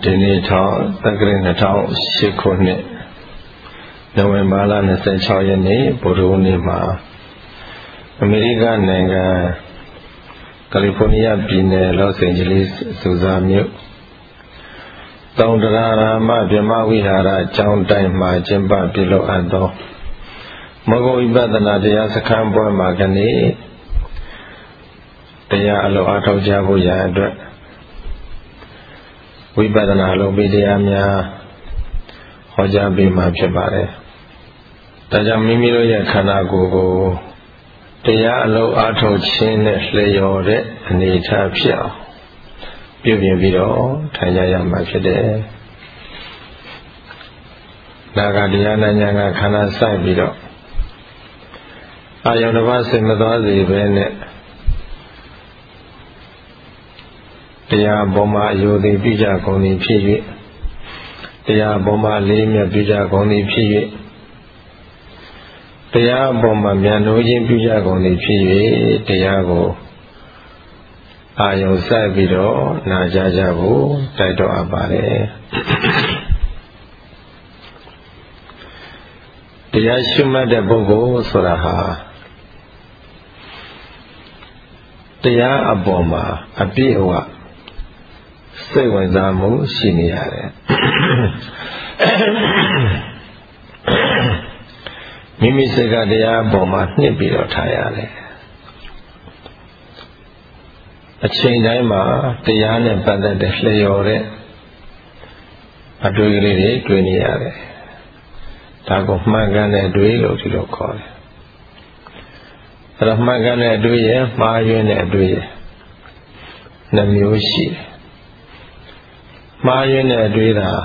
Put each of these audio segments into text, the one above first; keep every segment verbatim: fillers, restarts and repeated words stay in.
ဒီနေ့ထောင်တက္ကရာနှစ်ထောင်ရှစ်ခုနှစ်နိုဝင်ဘာလနှစ်ဆယ်ခြောက်ရက်နေ့ဗုဒ္ဓဟူးနေ့မှာအမေရိကန်နိုင်ငံကယ်လီဖိုးနီးယားပြည်နယ်လော့စ်အိန်ဂျလိစ်စူဇာမြို့တောင်တရာရာမဗြဟ္မဝိဟာရကျောင်းတိုင်းမှာကျင်းပပြုလုပ်အပ်သောမဂ္ဂဝိပဿနာတရားစခန်းပွဲမှာကနေ့တရားအလုံးအထောက်ကြဖို့ရန်အတွက်ဝိပဿနာလုံးပြီးတရားများဟောကြားပေးမှာဖြစ်ပါတယ်။ဒါကြောင့်မိမိတို့ရဲ့ခန္ဓာကိုယ်ကိုတရားအလုံးအထောက်ခြင်းနဲ့လျော်တဲ့အနေအထားဖြစ်အောင်ပြုပြင်ပြီးတော့ထိုင်ကြရမှာဖြစ်တယ်။ဒါကတရားနဲ့ဉာဏ်ကခန္ဓာစိုက်ပြီးတော့အာယုန်တစ်ပါးစိတ်မသွားစေပဲနဲ့တရားပေါ်မှာအယုဒိပြုကြကုန်သည်ဖြစ်၍တရားပေါ်မှာလေးမြတ်ပြုကြကုန်သည်ဖြစ်၍တရားပေါ်မှာဉာဏ်တို့ချင်းပြုကြကုန်သည်ဖြစ်၍တရားကိုအာယုံစိုက်ပြီးတော့နာကြကြဖို့တိုက်တော်အပ်ပါတယ်တရားရှုမှတ်တဲ့ပုဂ္ဂိုလ်ဆိုတာဟာတရားအပေါ်မှာအပြည့်အဝစိတ်ဝင်စားမှုရှိနေရတယ်မိမိစိတ်ကတရားအပေါ်မှာနှစ်ပြီးတော့ထားရတယ်အချိန်တိုင်းမှာတရားနဲ့ပတ်သက်တဲ့လျော်တဲ့အတွေ့ကလေးတွေတွေ့နေရတယ်ဒါကိုမှန်ကန်တဲ့အတွေ့လို့ဒီလိုခေါ်တယ်အဲ့တော့မှန်ကန်တဲ့အတွေ့ရဲ့မှားယွင်းတဲ့အတွေ့ရဲ့နှမျိုးရှိတယ်မှားယွင်းတဲ့အတွေ့သာ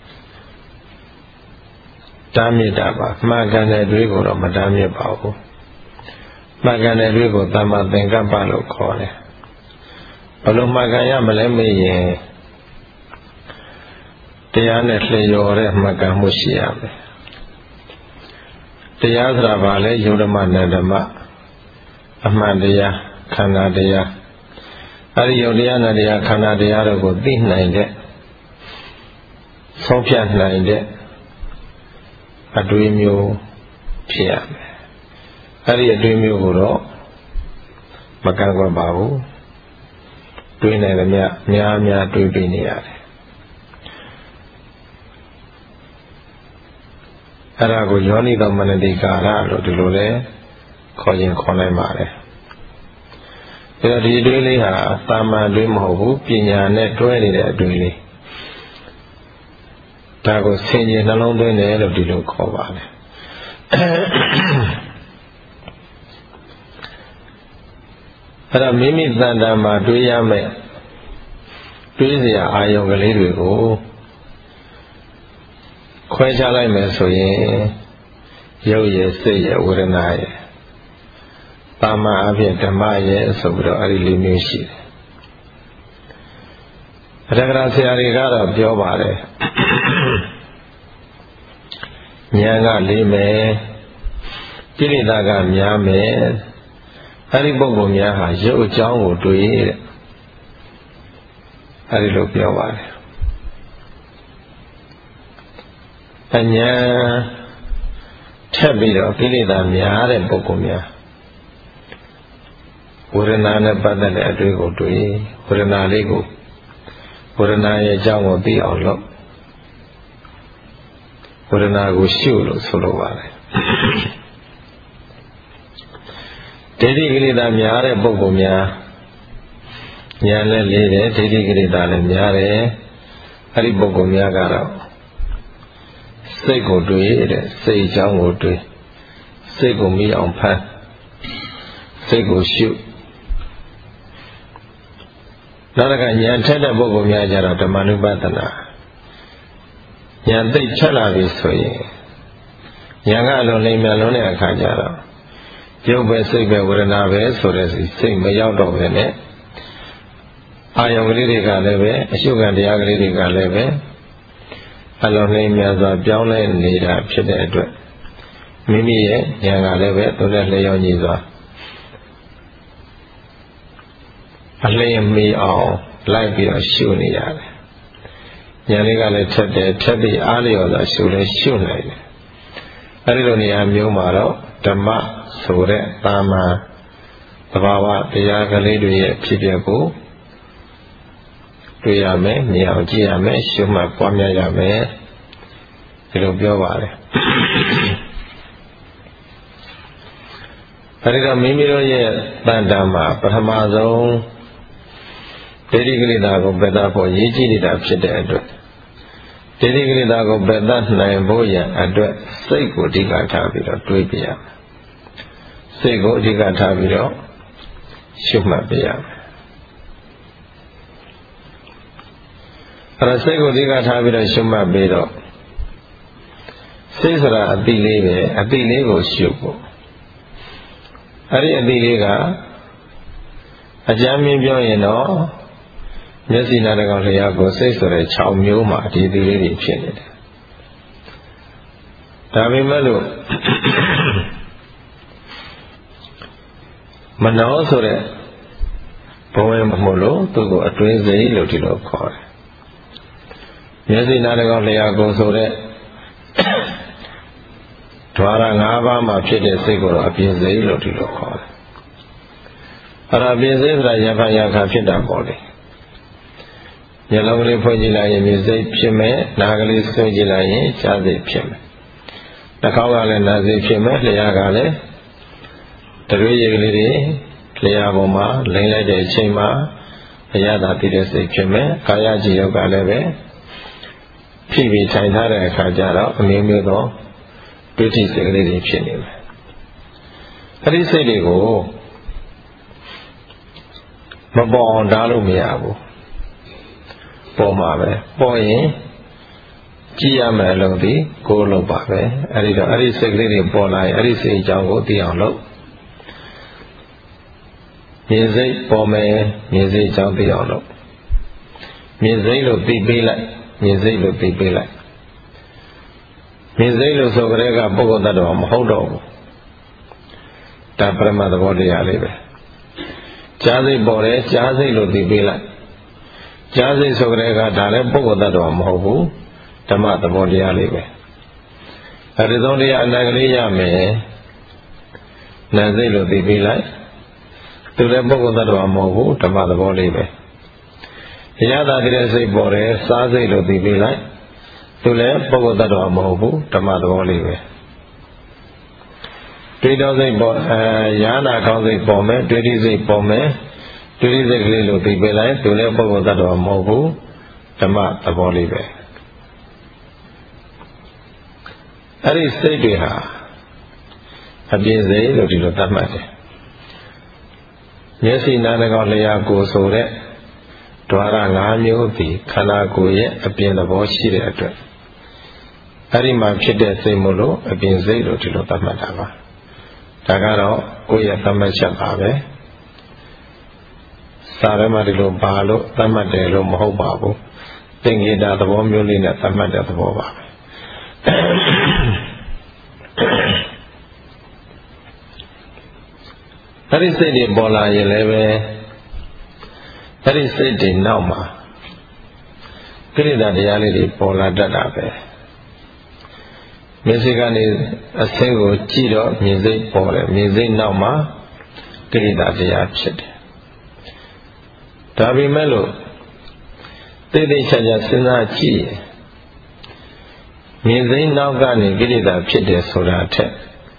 တားမြစ်တာပါမှန်ကန်တဲ့အတွေ့ကိုတော့မတားမြစ်ပါဘူးမှန်ကန်တဲ့အတွေ့ကိုသမ္မာသင်္ကပ္ပလို့ခေါ်တယ်ဘယ်လိုမှန်ကန်ရမလဲမေးရင်တရားနဲ့လျော်တဲ့မှန်ကန်မှုရှိရမယ်တရားဆိုတာဘာလဲယုံဓမ္မနန္ဓမ္မအမှန်တရားခန္ဓာတရားအဲဒီယုံတရားနဲ့တရားခန္ဓာတရားတို့ကိုသိနိုင်တဲ့ဆုံးဖြတ်နိုင်တဲ့အတွေ့အမျိုးဖြစ်ရမယ်အဲဒီအတွေ့အမျိုးကိုတော့မကန့်ကွက်ပါဘူးတွေးနိုင်တယ်များများများတွေးပြီးနေရတယ်အဲ့ဒါကိုယောနိသောမနတိကာရလို့ဒီလိုလဲခေါ်ရင်ခေါ်နိုင်ပါတယ်ဒါတော့ဒီအတွေးလေးဟာသာမန်တွေးမဟုတ်ဘူးပညာနဲ့တွဲနေတဲ့အတွေးလေးဒါကိုဆင်ခြင်နှလုံးသွင်းတယ်လို့ဒီလိုခေါ်ပါတယ်အဲ့တော့မိမိတန်တာမှာတွေးရမယ်တွေးစရာအာယုံကလေးတွေကိုခွဲခြားလိုက်မယ်ဆိုရင်ရုပ်ရယ်စိတ်ရယ်ဝေဒနာရယ်ပါမအဖြစ်ဓမ္မရယ်ဆိုပြီးတော့အဲ့ဒီလေးမျိုးရှိတယ်အတ္တကရာဆရာတွေကတော့ပြောပါတယ်ဉာဏ်ကလေးမယ်ကိလေသာကများမယ်အဲ့ဒီပုဂ္ဂိုလ်များဟာရုပ်အကြောင်းကိုတွေ့တဲ့အဲ့ဒီလိုပြောပါတယ်အဉာဏ်ထက်ပြီးတော့ကိလေသာများတဲ့ပုဂ္ဂိုလ်များဝေဒနာနဲ့ပတ်သက်တဲ့အတွေ့ကိုတွေ့ဝေဒနာလေးကိုဝေဒနာရဲ့အကြောင်းကိုသိအောင်လုပ်ဝေဒနာကိုရှုလို့ဆိုလိုပါတယ်ဒိဋ္ဌိကိလေသာများတဲ့ပုဂ္ဂိုလ်များဉာဏ်နဲ့လေးတယ်ဒိဋ္ဌိကိလေသာလည်းများတယ်အဲ့ဒီပုဂ္ဂိုလ်များကတော့စိတ်ကိုတွေးတဲ့စိတ်အကြောင်းကိုတွေးစိတ်ကိုမိအောင်ဖမ်းစိတ်ကိုရှုနောက်တစ်ခါဉာဏ်ထက်တဲ့ပုဂ္ဂိုလ်များကြတော့ဓမ္မနုပဒနာဉာဏ်သိချက်လာပြီဆိုရင်ဉာဏ်ကအလုံးလိမ့်မြန်လုံးတဲ့အခါကျတော့ရုပ်ပဲစိတ်ပဲဝေဒနာပဲဆိုတဲ့စိတ်မရောက်တော့ပဲနဲ့အာယုံကလေးတွေကလည်းပဲအရှုခံတရားကလေးတွေကလည်းပဲအလုံးလိမ့်မြန်စွာပြောင်းလဲနေတာဖြစ်တဲ့အတွက်မိမိရဲ့ဉာဏ်ကလည်းပဲသူနဲ့လျော်ညီစွာအလျင်မီအောင်လိုက်ပြီးတော့ရှုနေရတယ်ဉာဏ်လေးကလည်းထက်တယ်ထက်ပြီးအားလျော်စွာရှုလဲရှုနိုင်တယ်အဲဒီလိုနေရာမျိုးမှာတော့ဓမ္မဆိုတဲ့တာမန်သဘာဝတရားကလေးတွေရဲ့ဖြစ်ပျက်ကိုတွေ့ရမယ်မြင်အောင်ကြည့်ရမယ်ရှုမှတ်ပွားများရမယ်ဒီလိုပြောပါတယ်အဲဒီတော့မိမိတို့ရဲ့တန်တာမှာပထမဆုံးဒိဋ္ဌိကိလေသာကိုပယ်တတ်ဖို့ရည်ကြည်နေတာဖြစ်တဲ့အတွက်ဒိဋ္ဌိကိလေသာကိုပယ်တတ်နိုင်ဖို့ရန်အတွက်စိတ်ကိုအဓိကထားပြီးတော့တွေးပြရမယ်စိတ်ကိုအဓိကထားပြီးတော့ရှုမှတ်ပြရမယ်အဲဒါစိတ်ကိုအဓိကထားပြီးတော့ရှုမှတ်ပြီးတော့စိတ်ဆိုတာအတိလေးပဲအတိလေးကိုရှုဖို့အဲ့ဒီအတိလေးကအကြမ်းမြင်ပြောရင်တော့မျက်စိနာတကောင်လျှာကိုစိတ်ဆိုတဲ့၆မျိုးမှာဒီအတိလေးတွေဖြစ်နေတယ်ဒါပေမဲ့လို့မနောဆိုတဲ့ဘဝမမို့လို့သူ့ကိုအတွင်းစိတ်လို့ဒီလိုခေါ်တယ်မျက်စိနာတကောင်လျှာကိုဆိုတဲ့ဓဝါရ၅ပါးမှာဖြစ်တဲ့စိတ်ကိုတော့အပြင်စိတ်လို့ဒီလိုခေါ်တယ်အဲ့ဒါအပြင်စိတ်ဆိုတာရဖန်ရခါဖြစ်တာပေါ့လေမျက်လုံးကလေးဖွင့်ကြည့်လိုက်ရင်မြင်စိတ်ဖြစ်မယ်နားကလေးဆွဲကြည့်လိုက်ရင်ကြားစိတ်ဖြစ်မယ်နှာခေါင်းကလည်းနားစိတ်ဖြစ်မယ်လျှာကလည်းတရွေ့ရည်ကလေးတွေလျှာပေါ်မှာလိမ့်လိုက်တဲ့အချိန်မှာအရသာတည်တဲ့စိတ်ဖြစ်မယ်ကာယကြည်ယောက်ကလည်းပဲဖြစ်ပြီးထိုင်ထားတဲ့အခါကျတော့အမျိုးမျိုးသောဒုတိယစိတ်ကလေးတွေဖြစ်နေမယ်အဲ့ဒီစိတ်တွေကိုမပေါ်အောင်ဓာတ်လို့မရဘူးပေါ်မှာပဲပေါ်ရင်ကြည့်ရမယ်လို့ဒီကိုယ်လုပ်ပါပဲအဲ့ဒီတော့အဲ့ဒီစိတ်ကလေးတွေပေါ်လာရင်အဲ့ဒီစိတ်အကြောင်းကိုသိအောင်လုပ်မြင်စိတ်ပေါ်မယ်မြင်စိတ်အကြောင်းသိအောင်လုပ်မြင်စိတ်လို့သိပေးလိုက်မြင်စိတ်လို့သိပေးလိုက်မြင်စိတ်လို့ဆိုကြတဲ့ကပုဂ္ဂိုလ်တ attva မဟုတ်တော့ဘူးဒါပရမသဘောတရားလေးပဲကြားစိတ်ပေါ်တယ်ကြားစိတ်လို့သိပေးလိုက်ကြားစိတ်ဆိုကြတဲ့ကဒါလည်းပုဂ္ဂိုလ်တ attva မဟုတ်ဘူးဓမ္မသဘောတရားလေးပဲအဲဒီသုံးတရားအနက်ကလေးရမယ်နာစိတ်လို့သိပေးလိုက်သူလည်းပုဂ္ဂိုလ်တ attva မဟုတ်ဘူးဓမ္မသဘောလေးပဲအရသာတဲ့စိတ်ပေါ်တယ်စားစိတ်လို့သိပေးလိုက်သူလည်းပုဂ္ဂိုလ်တ attva မဟုတ်ဘူးဓမ္မသဘောလေးပဲတွေးတောစိတ်ပေါ်အဲယာနာကောင်းစိတ်ပေါ်မယ်တွေးတိစိတ်ပေါ်မယ်တွေးတိစိတ်ကလေးလို့သိပေးလိုက်သူလည်းပုဂ္ဂိုလ်တ attva မဟုတ်ဘူးဓမ္မသဘောလေးပဲအဲ့ဒီစိတ်တွေဟာအပြည့်စိတ်လို့ဒီလိုသတ်မှတ်တယ်မျက်စိနားနှာခေါင်းလျှာကိုယ်ဆိုတဲ့ဓဝါရ၅မျိုးဒီခန္ဓာကိုယ်ရဲ့အပြင်သဘောရှိတဲ့အတွက်အဲ့ဒီမှာဖြစ်တဲ့စိတ်မို့လို့အပြင်စိတ်လို့ဒီလိုသတ်မှတ်တာပါဒါကတော့ကိုယ့်ရဲ့သတ်မှတ်ချက်ပါပဲစာထဲမှာဒီလိုပါလို့သတ်မှတ်တယ်လို့မဟုတ်ပါဘူးသင်္ကေတသဘောမျိုးလေးနဲ့သတ်မှတ်တဲ့သဘောပါပဲအဲ့ဒီစိတ်တွေပေါ်လာရင်လည်းပဲအဲ့ဒီစိတ်တွေနောက်မှာကိလေသာတရားလေးတွေပေါ်လာတတ်တာပဲမျက်စိကနေအဆင်းကိုကြည့်တော့မြင်စိတ်ပေါ်တယ်မြင်စိတ်နောက်မှာကိလေသာတရားဖြစ်တယ်ဒါပေမဲ့လို့တိတ်တိတ်ချာချာစဉ်းစားကြည့်ရင်မြင်စိတ်နောက်ကနေကိလေသာဖြစ်တယ်ဆိုတာထက်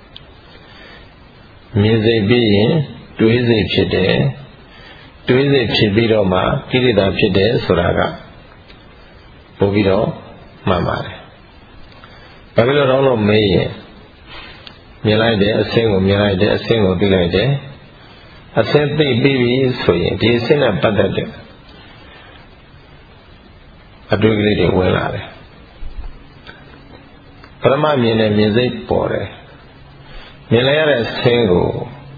မြင်စိတ်ပြီးရင်တွေးစိတ်ဖြစ်တယ်တွေးစိတ်ဖြစ်ပြီးတော့မှကိလေသာဖြစ်တယ်ဆိုတာကပို့ပြီးတော့မှန်ပါတယ်ဘာဖြစ်လို့တော့လို့မေးရင်မြင်လိုက်တယ်အဆင်းကိုမြင်လိုက်တယ်အဆင်းကိုသိလိုက်တယ်အဆင်းသိပြီးပြီဆိုရင်ဒီအဆင်းနဲ့ပတ်သက်တဲ့အတွေ့ကလေးတွေဝင်လာတယ်ပရမမြင်တဲ့မြင်စိတ်ပေါ်တယ်မြင်လိုက်ရတဲ့အဆင်းကို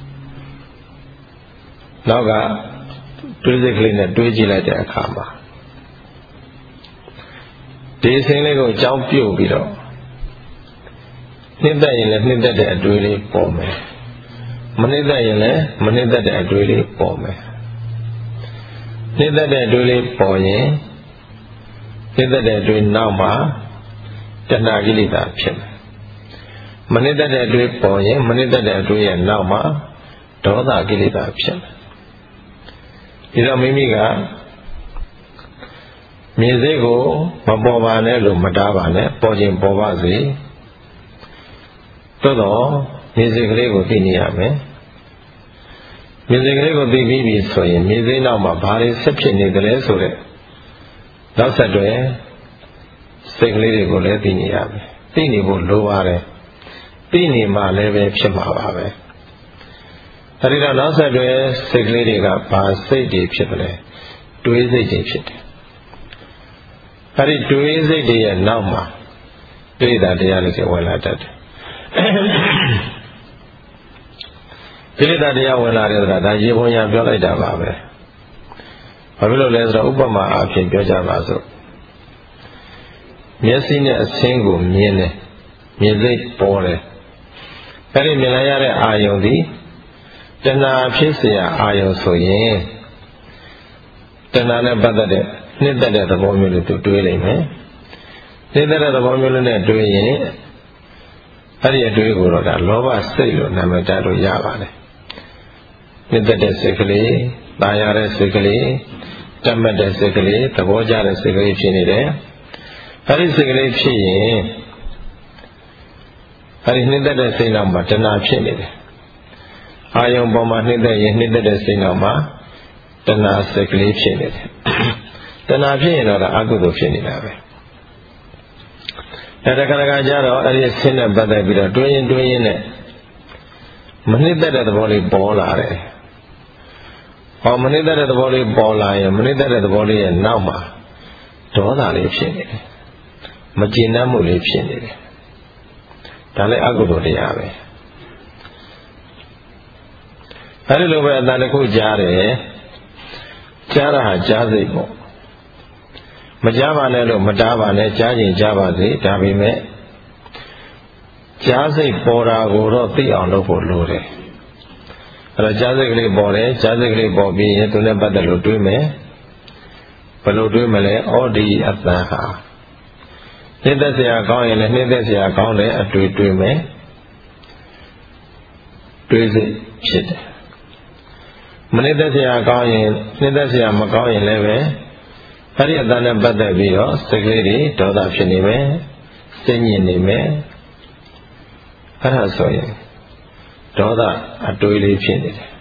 နောက်ကတွေးစိတ်ကလေးနဲ့တွေးကြည့်လိုက်တဲ့အခါမှာဒီအဆင်းလေးကိုအကြောင်းပြုတ်ပြီးတော့နှစ်သက်ရင်လည်းနှစ်သက်တဲ့အတွေ့လေးပေါ်မယ်မနှစ်သက်ရင်လည်းမနှစ်သက်တဲ့အတွေ့လေးပေါ်မယ်နှစ်သက်တဲ့အတွေ့လေးပေါ်ရင်နှစ်သက်တဲ့အတွေ့နောက်မှာတဏှာကိလေသာဖြစ်မယ်မနှစ်သက်တဲ့အတွေ့ပေါ်ရင်မနှစ်သက်တဲ့အတွေ့ရဲ့နောက်မှာဒေါသကိလေသာဖြစ်မယ်ဒီတော့မိမိကမြင်စိတ်ကိုမပေါ်ပါနဲ့လို့မတားပါနဲ့ပေါ်ခြင်းပေါ်ပါစေသို့တော့မြင်စိတ်ကလေးကိုသိနေရမယ်မြင်စိတ်ကလေးကိုသိပြီးပြီဆိုရင်မြင်စိတ်နောက်မှာဘာတွေဆက်ဖြစ်နေတယ်လဲဆိုတဲ့နောက်ဆက်တွဲစိတ်ကလေးတွေကိုလည်းသိနေရမယ်သိနေဖို့လိုပါတယ်သိနေမှလည်းပဲဖြစ်မှာပါပဲအဲဒီတော့နောက်ဆက်တွဲစိတ်ကလေးတွေကဘာစိတ်တွေဖြစ်တယ်လဲတွေးစိတ်တွေဖြစ်တယ်အဲဒီတွေးစိတ်တွေရဲ့နောက်မှာကိလေသာတရားလေးတွေဝင်လာတတ်တယ်ကိလေသာတရားဝင်လာတယ်ဆိုတာဒါရေပုံရပြောလိုက်တာပါပဲဘာဖြစ်လို့လဲဆိုတော့ဥပမာအဖြစ်ပြောကြပါစို့မျက်စိနဲ့အဆင်းကိုမြင်တယ်မြင်စိတ်ပေါ်တယ်အဲဒီမြင်လိုက်ရတဲ့အာယုံဒီတဏှာဖြစ်เสียအာယုံဆိုရင်တဏှာနဲ့ပတ်သက်တဲ့နှစ်သက်တဲ့သဘောမျိုးလေးသူတွေးလိုက်မယ်နှစ်သက်တဲ့သဘောမျိုးလေးနဲ့တွေးရင်အဲ့ဒီအတွေးကိုတော့ဒါလောဘစိတ်လို့နာမည်တပ်လို့ရပါတယ်နှစ်သက်တဲ့စိတ်ကလေးတာယာတဲ့စိတ်ကလေးတတ်မှတ်တဲ့စိတ်ကလေးသဘောကျတဲ့စိတ်ကလေးဖြစ်နေတယ်အဲ့ဒီစိတ်ကလေးဖြစ်ရင်အဲ့ဒီနှစ်သက်တဲ့စိတ်နောက်မှာတဏှာဖြစ်နေတယ်အာယုံပေါ်မှာနှစ်သက်ရင်နှစ်သက်တဲ့စိတ်နောက်မှာတဏှာစိတ်ကလေးဖြစ်နေတယ်တဏှာဖြစ်ရင်တော့အကုသိုလ်ဖြစ်နေတာပဲအဲဒါကလည်းကြတော့အဲ့ဒီဆင်းနဲ့ပတ်သက်ပြီးတော့တွင်းရင်တွင်းရင်နဲ့မနှစ်သက်တဲ့သဘောလေးပေါ်လာတယ်ဟောမနှစ်သက်တဲ့သဘောလေးပေါ်လာရင်မနှစ်သက်တဲ့သဘောလေးရဲ့နောက်မှာဒေါသလေးဖြစ်နေတယ်မကျေနပ်မှုလေးဖြစ်နေတယ်ဒါလည်းအကုသိုလ်တရားပဲအဲဒီလိုပဲအတန်တစ်ခုကြားတယ်ကြားတာဟာကြားစိတ်ပေါ့မကြားပါနဲ့လို့မတားပါနဲ့ကြားရင်ကြားပါစေဒါပေမဲ့ကြားစိတ်ပေါ်တာကိုတော့သိအောင်လုပ်ဖို့လိုတယ်အဲတော့ကြားစိတ်ကလေးပေါ်တယ်ကြားစိတ်ကလေးပေါ်ပြီးရင်သူနဲ့ပတ်သက်လို့တွေးမယ်ဘယ်လိုတွေးမလဲဩဒီအတန်ဟာနှိမ့်သက်စရာကောင်းရင်လည်းနှိမ့်သက်စရာကောင်းတဲ့အတွေ့တွေးမယ်တွေးစိတ်ဖြစ်တယ်မနှိမ့်သက်စရာကောင်းရင်နှိမ့်သက်စရာမကောင်းရင်လည်းပဲအဲ့ဒီအတန်နဲ့ပတ်သက်ပြီးတော့စိတ်ကလေးတွေဒေါသဖြစ်နေမယ်စိတ်ညစ်နေမယ်အဲ့ဒါဆိုရင်ဒေါသအတွေးလေးဖြစ်နေတယ်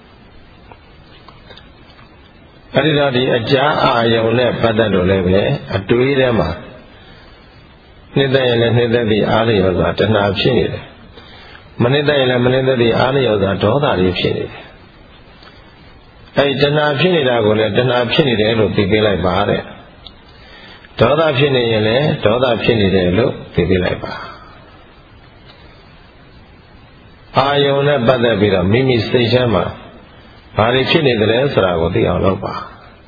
အဲ့ဒီတော့ဒီအကြာအာယုံနဲ့ပတ်သက်လို့လည်းပဲအတွေးထဲမှာနှိမ့်သက်ရင်လည်းနှိမ့်သက်ပြီးအားလျော်စွာတဏှာဖြစ်နေတယ်မနှိမ့်သက်ရင်လည်းမနှိမ့်သက်ပြီးအားလျော်စွာဒေါသတွေဖြစ်နေတယ်အဲဒီတဏှာဖြစ်နေတာကိုလည်းတဏှာဖြစ်နေတယ်လို့သိပေးလိုက်ပါတဲ့ဒေါသဖြစ်နေရင်လည်းဒေါသဖြစ်နေတယ်လို့သိပေးလိုက်ပါအာယုံနဲ့ပတ်သက်ပြီးတော့မိမိစိတ်ထဲမှာဘာတွေဖြစ်နေသလဲဆိုတာကိုသိအောင်လုပ်ပါ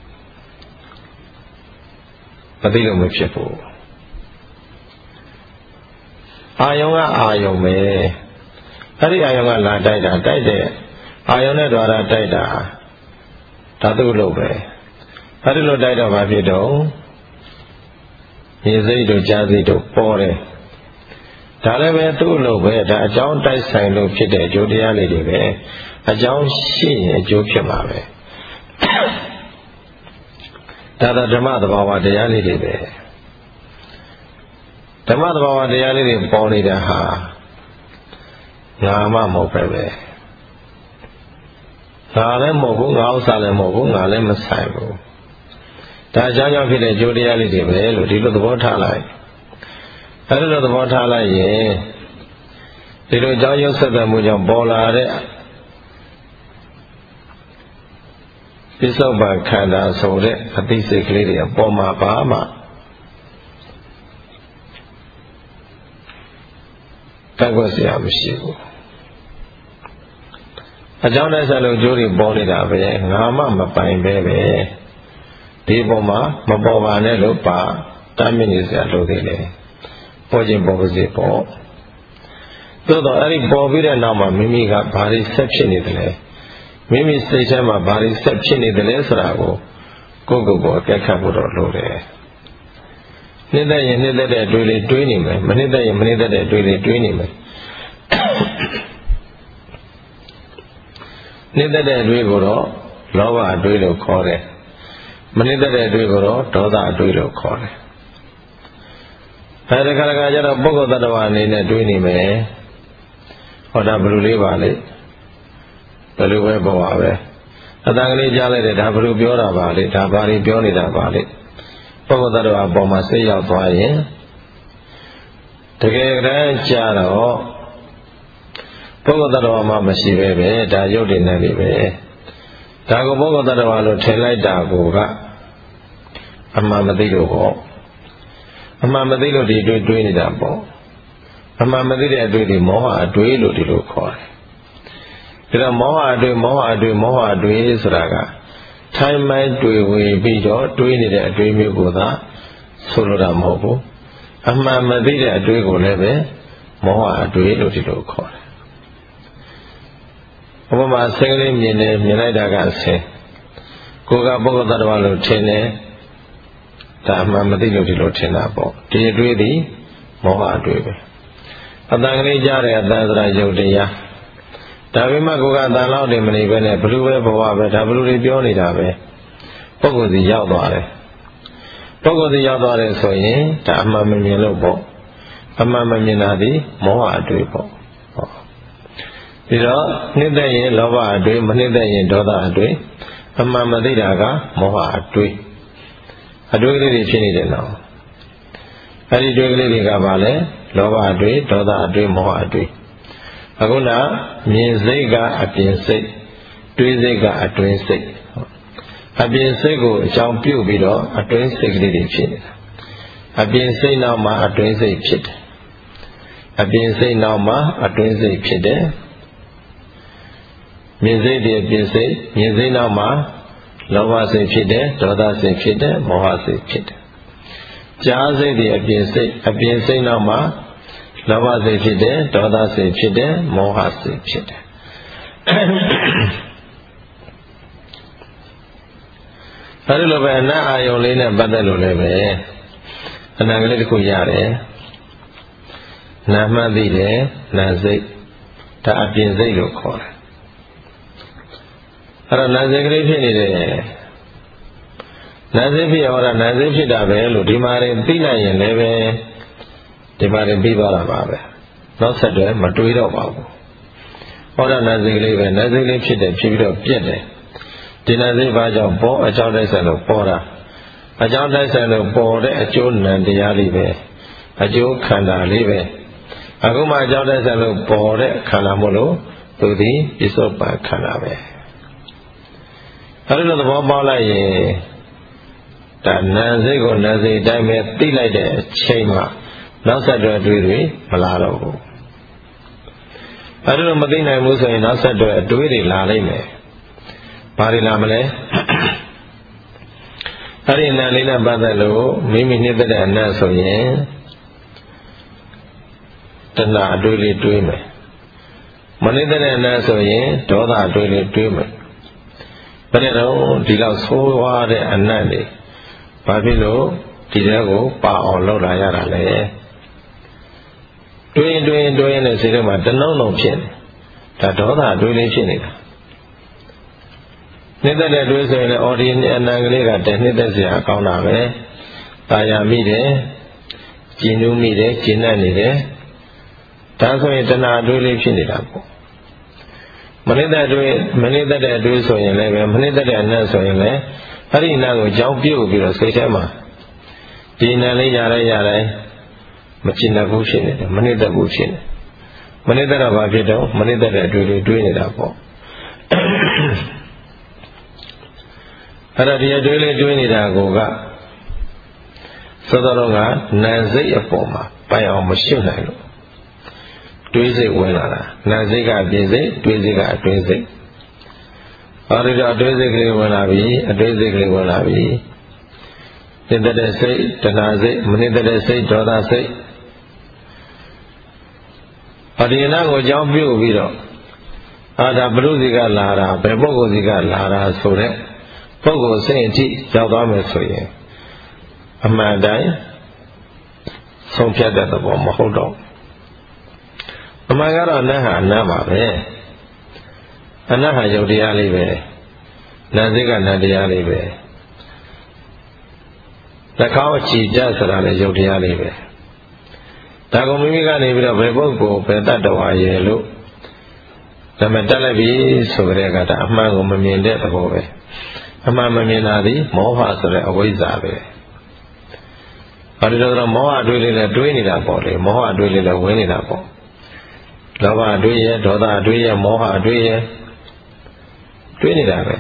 မသိလို့မဖြစ်ဘူးအာယုံကအာယုံပဲအဲ့ဒီအာယုံကလာတိုက်တာတိုက်တဲ့အာယုံနဲ့ద్వారాတိုက်တာဓာတုလို့ပဲအဲ့ဒီလိုတိုက်တော့ဘာဖြစ်တော့ရေစိတ်တို့ကြားစိတ်တို့ပေါ်တယ်ဒါလည်းပဲသူ့လို့ပဲဒါအကြောင်းတိုက်ဆိုင်လို့ဖြစ်တဲ့အကျိုးတရားလေးတွေပဲအကြောင်းရှိရင်အကျိုးဖြစ်မှာပဲဒါသာဓမ္မသဘာဝတရားလေးတွေပဲဓမ္မသဘာဝတရားလေးတွေပေါ်နေတာဟာငါမှမဟုတ်ပဲပဲငါလည်းမဟုတ်ဘူးငါဥစ္စာလည်းမဟုတ်ဘူးငါလည်းမဆိုင်ဘူးဒါအကြောင်းကြောင့်ဖြစ်တဲ့ကျိုးတရားလေးတွေပဲလို့ဒီလိုသဘောထားလိုက်အဲဒီလိုသဘောထားလိုက်ရင်ဒီလိုအကြောင်းရုပ်ဆက်သက်မှုကြောင့်ပေါ်လာတဲ့ပစ္စုပန်ခန္ဓာဆိုတဲ့အသိစိတ်ကလေးတွေအပေါ်မှာပါမှတက်ွက်စရာမရှိဘူးအကြောင်းနဲ့ဆက်လို့ကျိုးတွေပေါ်နေတာပဲငါမှမပိုင်ပဲပဲဒီပုံမှာမပေါ်ပါနဲ့လို့ပါတမ်းမြင့်နေစရာလိုသေးတယ်ပေါ်ခြင်းပေါ်ပါစေပေါ့သို့တော့အဲ့ဒီပေါ်ပြီးတဲ့နောက်မှာမိမိကဘာတွေဆက်ဖြစ်နေတယ်လဲမိမိစိတ်ထဲမှာဘာတွေဆက်ဖြစ်နေတယ်လဲဆိုတာကိုကိုယ့်ကိုယ်ကိုအကဲခတ်ဖို့တော့လိုတယ်နှစ်သက်ရင်နှစ်သက်တဲ့အတွေ့လေးတွေးနေမယ်မနှစ်သက်ရင်မနှစ်သက်တဲ့အတွေ့လေးတွေးနေမယ်နှစ်သက်တဲ့အတွေ့ကိုတော့လောဘအတွေ့လို့ခေါ်တယ်မနှစ်သက်တဲ့အတွေ့ကိုတော့ဒေါသအတွေ့လို့ခေါ်တယ်အဲဒီခါကကျတော့ပုဂ္ဂိုလ်တ attva အနေနဲ့တွေးနေမယ်ဟောဒါဘယ်လိုလေးပါလဲဘယ်လိုပဲပေါ်ပါပဲအတန်ကလေးကြားလိုက်တယ်ဒါဘယ်လိုပြောတာပါလဲဒါဘာတွေပြောနေတာပါလဲပုဂ္ဂိုလ်တ attva အပေါ်မှာစိတ်ရောက်သွားရင်တကယ်တမ်းကြတော့ပုဂ္ဂိုလ်တ attva မှာမရှိပဲပဲဒါရုပ်တည်နေပြီပဲဒါကိုပုဂ္ဂိုလ်တ attva လို့ထင်လိုက်တာကိုကအမှန်မသိလို့ပေါ့အမှန်မသိလို့ဒီတွေ့တွေးနေတာပေါ့အမှန်မသိတဲ့အတွေ့ဒီမောဟအတွေ့လို့ဒီလိုခေါ်တယ်ဒါတော့မောဟအတွေ့မောဟအတွေ့မောဟအတွေ့ဆိုတာကထိုင်မှန်တွေ့ဝေပြီးတော့တွေးနေတဲ့အတွေ့မျိုးကိုသာဆိုလိုတာမဟုတ်ဘူးအမှန်မသိတဲ့အတွေ့ကိုလည်းပဲမောဟအတွေ့လို့ဒီလိုခေါ်တယ်ဥပမာဆင်းကလေးမြင်နေမြင်လိုက်တာကဆင်းကိုယ်ကပုဂ္ဂိုလ်တ attva လို့ထင်တယ်ဒါအမှန်မသိလို့ဒီလိုထင်တာပေါ့ဒီအတွေ့သည်မောဟအတွေ့ပဲအတန်ကလေးကြားတယ်အတန်စရာယုတ်တရားဒါပေမဲ့ကိုယ်ကအတန်လောက်နေမနေပဲနဲ့ဘလူပဲဘဝပဲဒါဘလူတွေပြောနေတာပဲပုဂ္ဂိုလ်စီရောက်သွားတယ်ပုဂ္ဂိုလ်စီရောက်သွားတယ်ဆိုရင်ဒါအမှန်မမြင်လို့ပေါ့အမှန်မမြင်တာဒီမောဟအတွေ့ပေါ့ဟောပြီးတော့နှစ်သက်ရင်လောဘအတွေ့မနှစ်သက်ရင်ဒေါသအတွေ့အမှန်မသိတာကမောဟအတွေ့အတွေ့ကလေးတွေဖြစ်နေတယ်နော်အဲဒီတွေ့ကလေးတွေကဘာလဲလောဘအတွေ့ဒေါသအတွေ့မောဟအတွေ့အခုနမြင်စိတ်ကအပြင်စိတ်တွေးစိတ်ကအတွင်းစိတ်အပြင်စိတ်ကိုအကြောင်းပြုပြီးတော့အတွင်းစိတ်ကလေးတွေဖြစ်နေတာအပြင်စိတ်နောက်မှာအတွင်းစိတ်ဖြစ်တယ်အပြင်စိတ်နောက်မှာအတွင်းစိတ်ဖြစ်တယ်မြင်စိတ်တွေအပြင်စိတ်မြင်စိတ်နောက်မှာလောဘစိတ်ဖြစ်တယ်ဒေါသစိတ်ဖြစ်တယ်မောဟစိတ်ဖြစ်တယ်ကြားစိတ်တွေအပြင်စိတ်အပြင်စိတ်နောက်မှာလောဘစိတ်ဖြစ်တယ်ဒေါသစိတ်ဖြစ်တယ်မောဟစိတ်ဖြစ်တယ်အဲဒီလိုပဲအနတ်အာယုံလေးနဲ့ပတ်သက်လို့လည်းပဲအနံကလေးတစ်ခုရတယ်နာမှတ်သိတယ်နာစိတ်ဒါအပြင်စိတ်လို့ခေါ်တယ်အဲ့တော့နာစိတ်ကလေးဖြစ်နေတယ်နာစိတ်ဖြစ်ရတာနာစိတ်ဖြစ်တာပဲလို့ဒီမှာရင်သိနိုင်ရင်လည်းပဲဒီမှာရင်ပြီးသွားတာပါပဲနောက်ဆက်တွဲမတွေးတော့ပါဘူးဟောတာနာစိတ်ကလေးပဲနာစိတ်လေးဖြစ်တယ်ဖြစ်ပြီးတော့ပြက်တယ်ဒီနာစိတ်ဘာကြောင့်ပေါ်အကြောင်းတိုက်ဆိုင်လို့ပေါ်တာအကြောင်းတိုက်ဆိုင်လို့ပေါ်တဲ့အကျိုးနံတရားလေးပဲအကျိုးခန္ဓာလေးပဲအခုမှအကြောင်းတိုက်ဆိုင်လို့ပေါ်တဲ့ခန္ဓာမို့လို့သူသည်ပစ္စုပန်ခန္ဓာပဲအဲဒီလိုသဘောပေါက်လိုက်ရင်ဒါနာစိတ်ကိုနာစိတ်တိုင်းပဲသိလိုက်တဲ့အချိန်မှာနောက်ဆက်တွဲတွေးတွေမလာတော့ဘူးအဲဒီလိုမသိနိုင်ဘူးဆိုရင်နောက်ဆက်တွဲအတွေးတွေလာလိမ့်မယ်ဘာတွေလာမလဲအဲ့ဒီအနတ်လေးနဲ့ပတ်သက်လို့မိမိနှစ်သက်တဲ့အနတ်ဆိုရင်တဏှာအတွေးလေးတွေးမယ်မနှစ်သက်တဲ့အနတ်ဆိုရင်ဒေါသအတွေးလေးတွေးမယ်ဘယ်နဲ့တော့ဒီလောက်ဆိုးွားတဲ့အနတ်တွေဘာဖြစ်လို့ဒီတဲကိုပါအောင်လုပ်လာရတာလဲတွေးတွေးတွေးနေတဲ့စိတ်ထဲမှာတနှုံနှုံဖြစ်နေဒါဒေါသအတွေးလေးဖြစ်နေတာနှစ်သက်တဲ့တွေးဆိုရင်လည်းအော်ဒီအနံကလေးကတည်းနှစ်သက်စရာကောင်းတာပဲတာယာမိတယ်ကျဉ်းနူးမိတယ်ကျဉ်းနှံ့နေတယ်ဒါဆိုရင်တဏှာတွေးလေးဖြစ်နေတာပေါ့မနှစ်သက်တွေးမနှစ်သက်တဲ့တွေးဆိုရင်လည်းပဲမနှစ်သက်တဲ့အနံဆိုရင်လည်းအဲ့ဒီအနံကိုကြောင်းပြုတ်ပြီးတော့စိတ်ထဲမှာဒီအနံလေးရလိုက်ရလိုက်မကျင်တတ်ဘူးဖြစ်နေတယ်မနှစ်သက်ဘူးဖြစ်နေမနှစ်သက်တော့ဘာဖြစ်တော့မနှစ်သက်တဲ့အတွေးလေးတွေးနေတာပေါ့အဲ့ဒါဒီအတွေးလေးတွေးနေတာကိုကသောတော်ကနာစိတ်အပေါ်မှာပိုင်အောင်မရှုနိုင်လို့တွေးစိတ်ဝင်လာတာနာစိတ်ကပြင်စိတ်တွေးစိတ်ကအတွင်းစိတ်အဲ့ဒီတော့အတွင်းစိတ်ကလေးဝင်လာပြီအတွင်းစိတ်ကလေးဝင်လာပြီနှစ်သက်တဲ့စိတ်တဏှာစိတ်မနှစ်သက်တဲ့စိတ်ဒေါသစိတ်အဒီနာကိုကြောင်းပြုတ်ပြီးတော့အာဒါဘုရုစီကလာတာဘယ်ပုဂ္ဂိုလ်စီကလာတာဆိုတဲ့ပုဂ္ဂိုလ်စိတ်အထိရောက်သွားမယ်ဆိုရင်အမှန်တိုင်းဆုံးဖြတ်တဲ့သဘောမဟုတ်တော့အမှန်ကတော့အနတ်ဟာအနတ်ပါပဲအနတ်ဟာယုတ်တရားလေးပဲနာစိတ်ကနတ်တရားလေးပဲနှာခေါင်းချီကြဆိုတာလည်းယုတ်တရားလေးပဲဒါကမိမိကနေပြီးတော့ဘယ်ပုဂ္ဂိုလ်ဘယ်တတ္တဝါရဲ့လို့ဒါမှတက်လိုက်ပြီဆိုကြတဲ့ကဒါအမှန်ကိုမမြင်တဲ့သဘောပဲအမှန်မမြင်တာဒီမောဟဆိုတဲ့အဝိဇ္ဇာပဲအဲဒီတော့မောဟအတွေ့လေးနဲ့တွေးနေတာပေါ့လေမောဟအတွေ့လေးနဲ့ဝင်နေတာပေါ့လောဘအတွေ့ရဲ့ဒေါသအတွေ့ရဲ့မောဟအတွေ့ရဲ့တွေးနေတာပဲ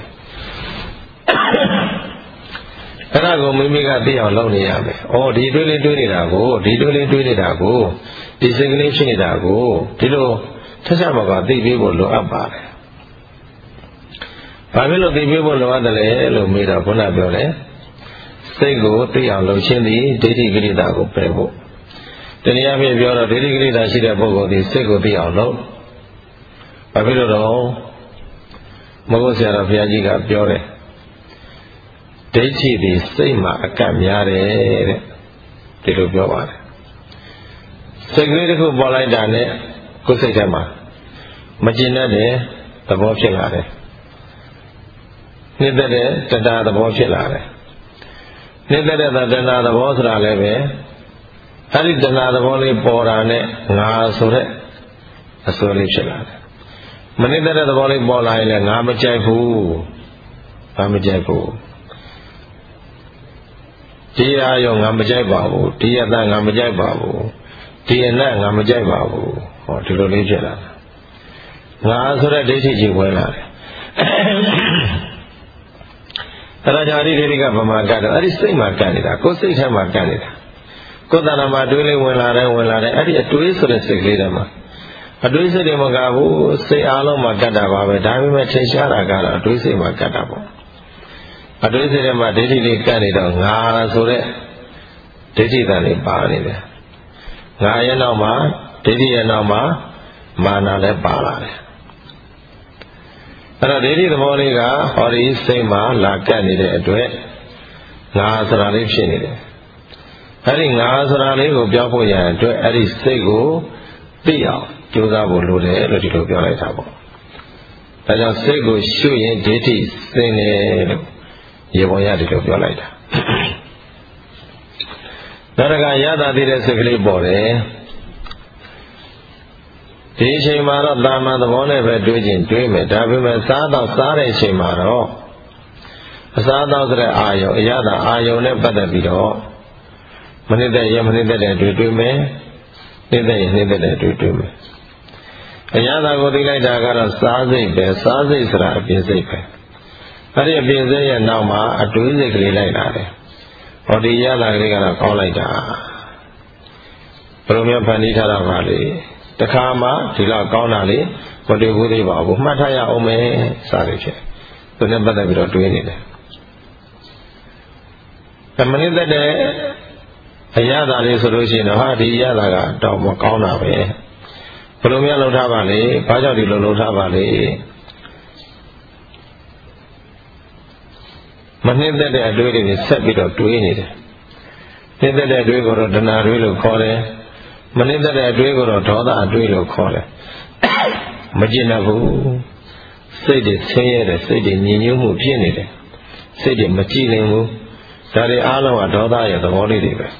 အဲ့ဒါကိုမိမိကသိအောင်လုပ်နေရမယ်။အော်ဒီတွေးလေးတွေးနေတာကိုဒီတွေးလေးတွေးနေတာကိုဒီစိတ်ကလေးဖြစ်နေတာကိုဒီလိုဆက်ဆက်ပါကသိပြီးဖို့လိုအပ်ပါတယ်။ဘာဖြစ်လို့သိပြီးဖို့လိုအပ်တယ်လဲလို့မေးတော့ခုနပြောတယ်။စိတ်ကိုသိအောင်လုပ်ခြင်းသည်ဒိဋ္ဌိကိရိတာကိုပယ်ဖို့။တနည်းအားဖြင့်ပြောတော့ဒိဋ္ဌိကိရိတာရှိတဲ့ပုဂ္ဂိုလ်ဒီစိတ်ကိုသိအောင်လုပ်။ဘာဖြစ်လို့တော့မဟုတ်ဆရာတော်ဘုရားကြီးကပြောတယ်ဒိဋ္ဌိဒီစိတ်မှာအကပ်များတယ်တဲ့ဒီလိုပြောပါတယ်စိတ်ကလေးတစ်ခုပေါ်လိုက်တာနဲ့ကိုယ်စိတ်ထဲမှာမကျင်တတ်တဲ့သဘောဖြစ်လာတယ်နှစ်သက်တဲ့တဏှာသဘောဖြစ်လာတယ်နှစ်သက်တဲ့တဏှာသဘောဆိုတာလည်းပဲအဲ့ဒီတဏှာသဘောလေးပေါ်တာနဲ့ငါဆိုတဲ့အစွဲလေးဖြစ်လာတယ်မနှစ်သက်တဲ့သဘောလေးပေါ်လာရင်လည်းငါမကြိုက်ဘူးငါမကြိုက်ဘူးဒီအာယုံငါမကြိုက်ပါဘူးဒီအတန်ငါမကြိုက်ပါဘူးဒီအနတ်ငါမကြိုက်ပါဘူးဟောဒီလိုလေးဖြစ်လာတာငါဆိုတဲ့ဒိဋ္ဌိကြီးဝင်လာတယ်အဲ့ဒါကြောင့်ဒီဒိဋ္ဌိကဗမာကတ်တော့အဲ့ဒီစိတ်မှာကတ်နေတာကိုယ်စိတ်ထဲမှာကတ်နေတာကိုယ်တဏ္ဍာမှာတွေးလေးဝင်လာတယ်ဝင်လာတယ်အဲ့ဒီအတွေးဆိုတဲ့စိတ်ကလေးထဲမှာအတွေးစိတ်တွေမကဘူးစိတ်အားလုံးမှာကတ်တာပါပဲဒါပေမဲ့ထင်ရှားတာကတော့အတွေးစိတ်မှာကတ်တာပေါ့အတွေးစိတ်ထဲမှာဒိဋ္ဌိလေးကတ်နေတော့ငါဆိုတဲ့ဒိဋ္ဌိတန်လေးပါနေတယ်ငါရဲ့နောက်မှာဒိဋ္ဌိရဲ့နောက်မှာမာနလည်းပါလာတယ်အဲ့တော့ဒိဋ္ဌိသဘောလေးကဟောဒီစိတ်မှာလာကတ်နေတဲ့အတွက်ငါဆိုတာလေးဖြစ်နေတယ်အဲ့ဒီငါဆိုတာလေးကိုပြောဖို့ရတဲ့အတွက်အဲ့ဒီစိတ်ကိုသိအောင်ကြိုးစားဖို့လိုတယ်လို့ဒီလိုပြောလိုက်တာပေါ့ဒါကြောင့်စိတ်ကိုရှုရင်ဒိဋ္ဌိစင်တယ်လို့ရေပေါ်ရဒီလိုပြောလိုက်တာနောက်တစ်ခါရတာသေးတဲ့စိတ်ကလေးပေါ်တယ်ဒီအချိန်မှာတော့တာမန်သဘောနဲ့ပဲတွေးခြင်းတွေးမယ်ဒါပေမဲ့စားတော့စားတဲ့အချိန်မှာတော့အစားတော့ဆိုတဲ့အာယုံအရသာအာယုံနဲ့ပတ်သက်ပြီးတော့မနစ်တဲ့ရမနစ်တဲ့တွေးတွေးမယ်နေတဲ့ရနေတဲ့တွေးတွေးမယ်အရသာကိုသိလိုက်တာကတော့စားစိတ်ပဲစားစိတ်ဆိုတာအပြင်စိတ်ပဲအဲ့ဒီအပြင်စိတ်ရဲ့နောက်မှာအတွေးစိတ်ကလေးလိုက်လာတယ်ဟောဒီရသာကလေးကတော့ကောင်းလိုက်တာဘယ်လိုမျိုးဖန်တီးထားတာပါလဲတခါမှဒီလောက်ကောင်းတာလေမတွေ့ဘူးသေးပါဘူးမှတ်ထားရအောင်မယ်စသည်ဖြင့်သူနဲ့ပတ်သက်ပြီးတော့တွေးနေတယ်အမနစ်တဲ့အရသာလေးဆိုလို့ရှိရင်တော့ဟာဒီရသာကတော့မကောင်းတာပဲဘယ်လိုများလုပ်ထားပါလဲဘာကြောင့်ဒီလိုလုပ်ထားပါလဲမနှိမ့်သက်တဲ့အတွေးတွေဆက်ပြီးတော့တွေးနေတယ်နှိမ့်သက်တဲ့အတွေးကိုတော့ဒနာတွေးလို့ခေါ်တယ်မနှိမ့်သက်တဲ့အတွေးကိုတော့ဒေါသအတွေးလို့ခေါ်တယ်မကျင်တတ်ဘူးစိတ်တွေဆင်းရဲတယ်စိတ်တွေညင်ညွတ်မှုဖြစ်နေတယ်စိတ်တွေမကြည်လင်ဘူးဒါတွေအားလုံးကဒေါသရဲ့သဘောလေးတွေပဲ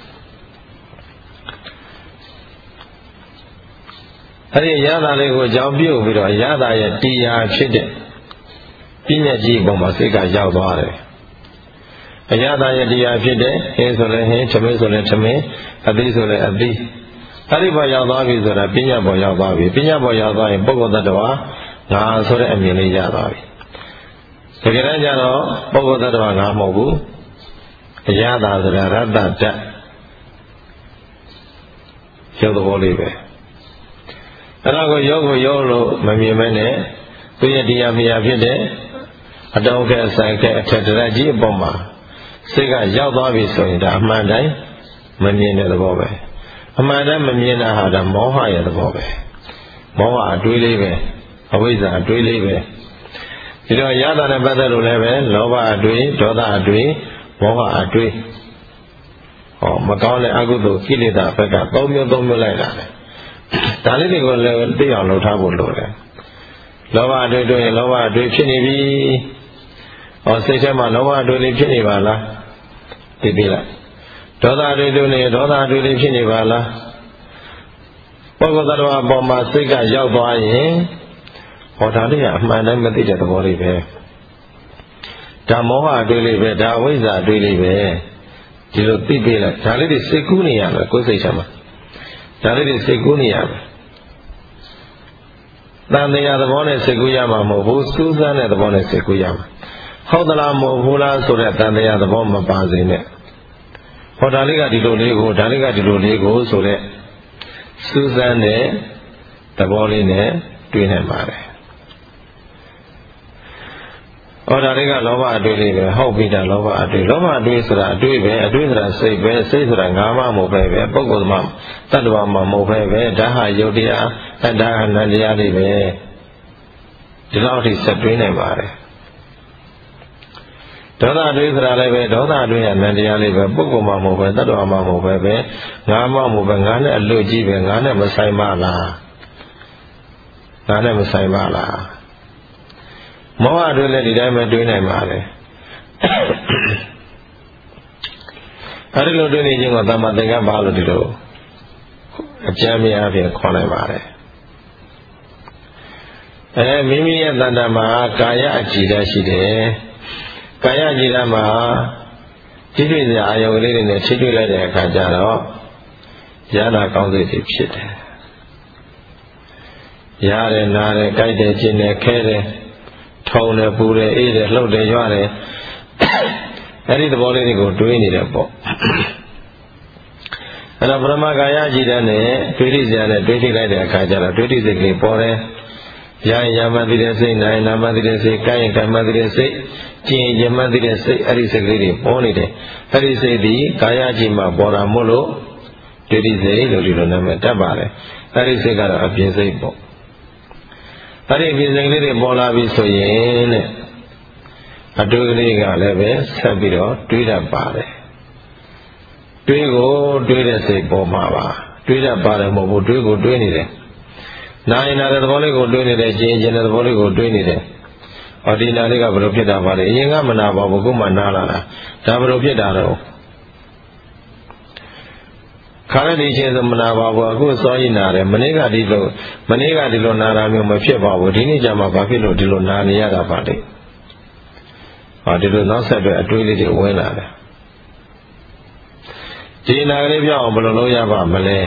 အဲ့ဒီရတာလေးကိုအကြောင်းပြုပြီးတော့ရတာရဲ့တရားဖြစ်တဲ့ပညာကြီးပုံမှာစိတ်ကရောက်သွားတယ်အရသာယတရားဖြစ်တဲ့ဟင်းဆိုလည်းဟင်းသမင်းဆိုလည်းသမင်းအသီးဆိုလည်းအသီးအဲ့ဒီပေါ်ရောက်သွားပြီဆိုတာပညာပေါ်ရောက်သွားပြီပညာပေါ်ရောက်သွားရင်ပုဂ္ဂိုလ်တ attva ငါဆိုတဲ့အမြင်လေးရသွားပြီတကယ်တမ်းကျတော့ပုဂ္ဂိုလ်တ attva ငါမဟုတ်ဘူးအရသာဆိုတာရတ္တတ္တရုပ်သဘောလေးပဲအဲ့ဒါကိုရုပ်ကိုရုပ်လို့မမြင်မဲနဲ့သူရဲ့တရားမြာဖြစ်တဲ့အတောင်းကဲအဆိုင်ကဲအထက်တရကြီးအပေါ်မှာစိတ်ကရောက်သွားပြီဆိုရင်ဒါအမှန်တိုင်းမမြင်တဲ့သဘောပဲအမှန်တိုင်းမမြင်တာဟာဒါမောဟရဲ့သဘောပဲမောဟအတွေးလေးပဲအဝိဇ္ဇာအတွေးလေးပဲဒီတော့ရတာနဲ့ပတ်သက်လို့လည်းပဲလောဘအတွေးဒေါသအတွေးမောဟအတွေးဟောမကောင်းတဲ့အကုသိုလ်ကိလေသာဘက်ကသုံးမျိုးသုံးမျိုးလိုက်လာတယ်ဒါလေးတွေကိုလည်းသိအောင်လုပ်ထားဖို့လိုတယ်လောဘအတွေ့တွေ့ရင်လောဘအတွေ့ဖြစ်နေပြီဟောစိတ်ထဲမှာလောဘအတွေ့လေးဖြစ်နေပါလားသိပြီလားဒေါသအတွေ့တွေ့နေဒေါသအတွေ့လေးဖြစ်နေပါလားပုဂ္ဂိုလ်သတ္တဝါအပေါ်မှာစိတ်ကရောက်သွားရင်ဟောဒါလေးကအမှန်တမ်းမသိတဲ့သဘောလေးပဲဒါမောဟအတွေ့လေးပဲဒါအဝိဇ္ဇာအတွေ့လေးပဲဒီလိုသိပြီလားဒါလေးတွေစိတ်ကူးနေရမယ်ကိုယ်စိတ်ထဲမှာဒါလေးတွေစိတ်ကူးနေရမယ်တန်တရားသဘောနဲ့စိတ်ကူးရမှာမဟုတ်ဘူးစူးစမ်းတဲ့သဘောနဲ့စိတ်ကူးရမှာဟုတ်သလားမဟုတ်ဘူးလားဆိုတဲ့တန်တရားသဘောမပါစေနဲ့ဟောဒါလေးကဒီလိုလေးကိုဒါလေးကဒီလိုလေးကိုဆိုတဲ့စူးစမ်းတဲ့သဘောလေးနဲ့တွေးနိုင်ပါတယ်ဟောဒါလေးကလောဘအတွေ့လေးပဲဟုတ်ပြီဒါလောဘအတွေ့လောဘအတွေ့ဆိုတာအတွေ့ပဲအတွေ့ဆိုတာစိတ်ပဲစိတ်ဆိုတာငါးပါးမဟုတ်ပဲပဲပုဂ္ဂိုလ်မှတတ္တဝါမှမဟုတ်ပဲပဲဒါဟာယုတ်တရားအတ္တအနတ္တရားလေးပဲဒီလောက်ထိဆက်တွေးနိုင်ပါတယ်ဒေါသအတွေ့ဆိုတာလည်းပဲဒေါသအတွေ့အနတ္တရားလေးပဲပုဂ္ဂိုလ်မှမဟုတ်ပဲတတ္တဝါမှမဟုတ်ပဲပဲငါးပါးမဟုတ်ပဲငါနဲ့အလွတ်ကြီးပဲငါနဲ့မဆိုင်ပါလားငါနဲ့မဆိုင်ပါလားမောဟတွေလည်းဒီတိုင်းပဲတွေးနိုင်ပါလေအဲဒီလိုတွေးနေခြင်းကသမ္မာသင်္ကပ္ပလို့ဒီလိုအကျမ်းများဖြင့်ခေါ်နိုင်ပါတယ်အဲမိမိရဲ့တဏ္ဍာမှာကာယအကြည်ဓာတ်ရှိတယ်ကာယအကြည်ဓာတ်မှာကြည့်တွေ့စရာအာယုံလေးတွေနဲ့ထိတွေ့လိုက်တဲ့အခါကျတော့ရတာကောင်းစိတ်တွေဖြစ်တယ်ရတယ်နားတယ်ကြိုက်တယ်ကျင်တယ်ခဲတယ်ထုံတယ်ပူတယ်အေးတယ်လှုပ်တယ်ရွတယ်အဲ့ဒီသဘောလေးတွေကိုတွေးနေတယ်ပေါ့အဲ့တော့ပရမကာယကြည်တဲ့နဲ့တွေးထိစရာနဲ့တွေးထိလိုက်တဲ့အခါကျတော့တွေးထိစိတ်ကလေးပေါ်တယ်ရရင်ရမှသိတဲ့စိတ်နိုင်နာမှသိတဲ့စိတ်ကိုင်းရင်ကိုင်းမှသိတဲ့စိတ်ကျင်ရင်မှသိတဲ့စိတ်အဲ့ဒီစိတ်ကလေးတွေပေါ်နေတယ်အဲ့ဒီစိတ်ဒီကာယကြည်မှာပေါ်တာမို့လို့တွေးထိစိတ်လို့ဒီလိုနာမည်တတ်ပါတယ်အဲ့ဒီစိတ်ကတော့အပြင်စိတ်ပေါ့အဲ့ဒီပြင်စိတ်လေးတွေပေါ်လာပြီဆိုရင်တဲ့အတွေ့ကလေးကလည်းပဲဆက်ပြီးတော့တွေးတတ်ပါတယ်တွေးကိုတွေးတဲ့စိတ်ပေါ်မှာပါတွေးတတ်ပါတယ်မဟုတ်ဘူးတွေးကိုတွေးနေတယ်နာရင်နာတဲ့သဘောလေးကိုတွေးနေတယ်ကျင်ကျင်တဲ့သဘောလေးကိုတွေးနေတယ်ဟောဒီနာလေးကဘယ်လိုဖြစ်တာပါလဲအရင်ကမနာပါဘူးခုမှနာလာတာဒါဘယ်လိုဖြစ်တာတော့ခါရတဲ့ချင်းဆိုမနာပါဘူးအခုစောကြီးနာတယ်မနေ့ကဒီလိုမနေ့ကဒီလိုနာတာမျိုးမဖြစ်ပါဘူးဒီနေ့ကျမှဘာဖြစ်လို့ဒီလိုနာနေရတာပါလဲဟောဒီလိုနောက်ဆက်တွဲအတွေးလေးတွေဝင်လာတယ်ဒီနာကလေးပြောင်းအောင်ဘယ်လိုလုပ်ရပါမလဲ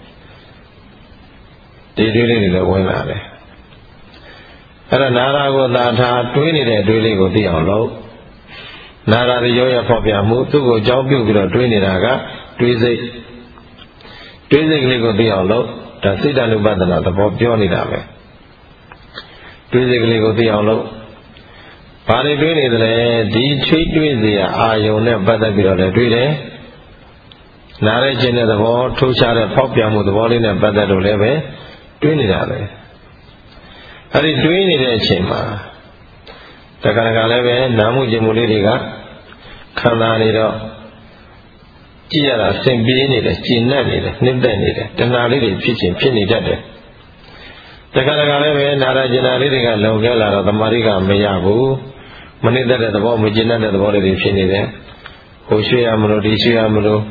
ဒီတွေးလေးတွေလည်းဝင်လာတယ်အဲ့ဒါနာရာကိုသာထားတွေးနေတဲ့အတွေးလေးကိုသိအောင်လုပ်နာရာရဲ့ရောရဖော်ပြမှုသူ့ကိုအကြောင်းပြုပြီးတော့တွေးနေတာကတွေးစိတ်တွေးစိတ်ကလေးကိုသိအောင်လုပ်ဒါစိတ်တ ानु ပဒနာသဘောပြောနေတာပဲတွေးစိတ်ကလေးကိုသိအောင်လုပ်ဘာတွေတွေးနေသလဲဒီချိတ်တွေးစရာအာယုံနဲ့ပတ်သက်ပြီးတော့လည်းတွေးတယ်နားရခြင်းတဲ့သဘောထိုးခြားတဲ့ဖောက်ပြန်မှုသဘောလေးနဲ့ပတ်သက်လို့လည်းပဲတွေးနေတာပဲအဲ့ဒီတွေးနေတဲ့အချိန်မှာတခါတခါလည်းပဲနာမှုခြင်းမှုလေးတွေကခန္ဓာနေတော့ကြည့်ရတာစင်ပြေးနေတယ်ကျဉ်နဲ့နေတယ်နှိမ့်သက်နေတယ်တဏှာလေးတွေဖြစ်ခြင်းဖြစ်နေတတ်တယ်တခါတခါလည်းပဲနာရကျင်နာလေးတွေကလုံခဲလာတော့သမာဓိကမရဘူးမနှိမ့်သက်တဲ့သဘောမကျဉ်တဲ့သဘောလေးတွေဖြစ်နေတယ်ဟိုရွှေ့ရမလို့ဒီရွှေ့ရမလို့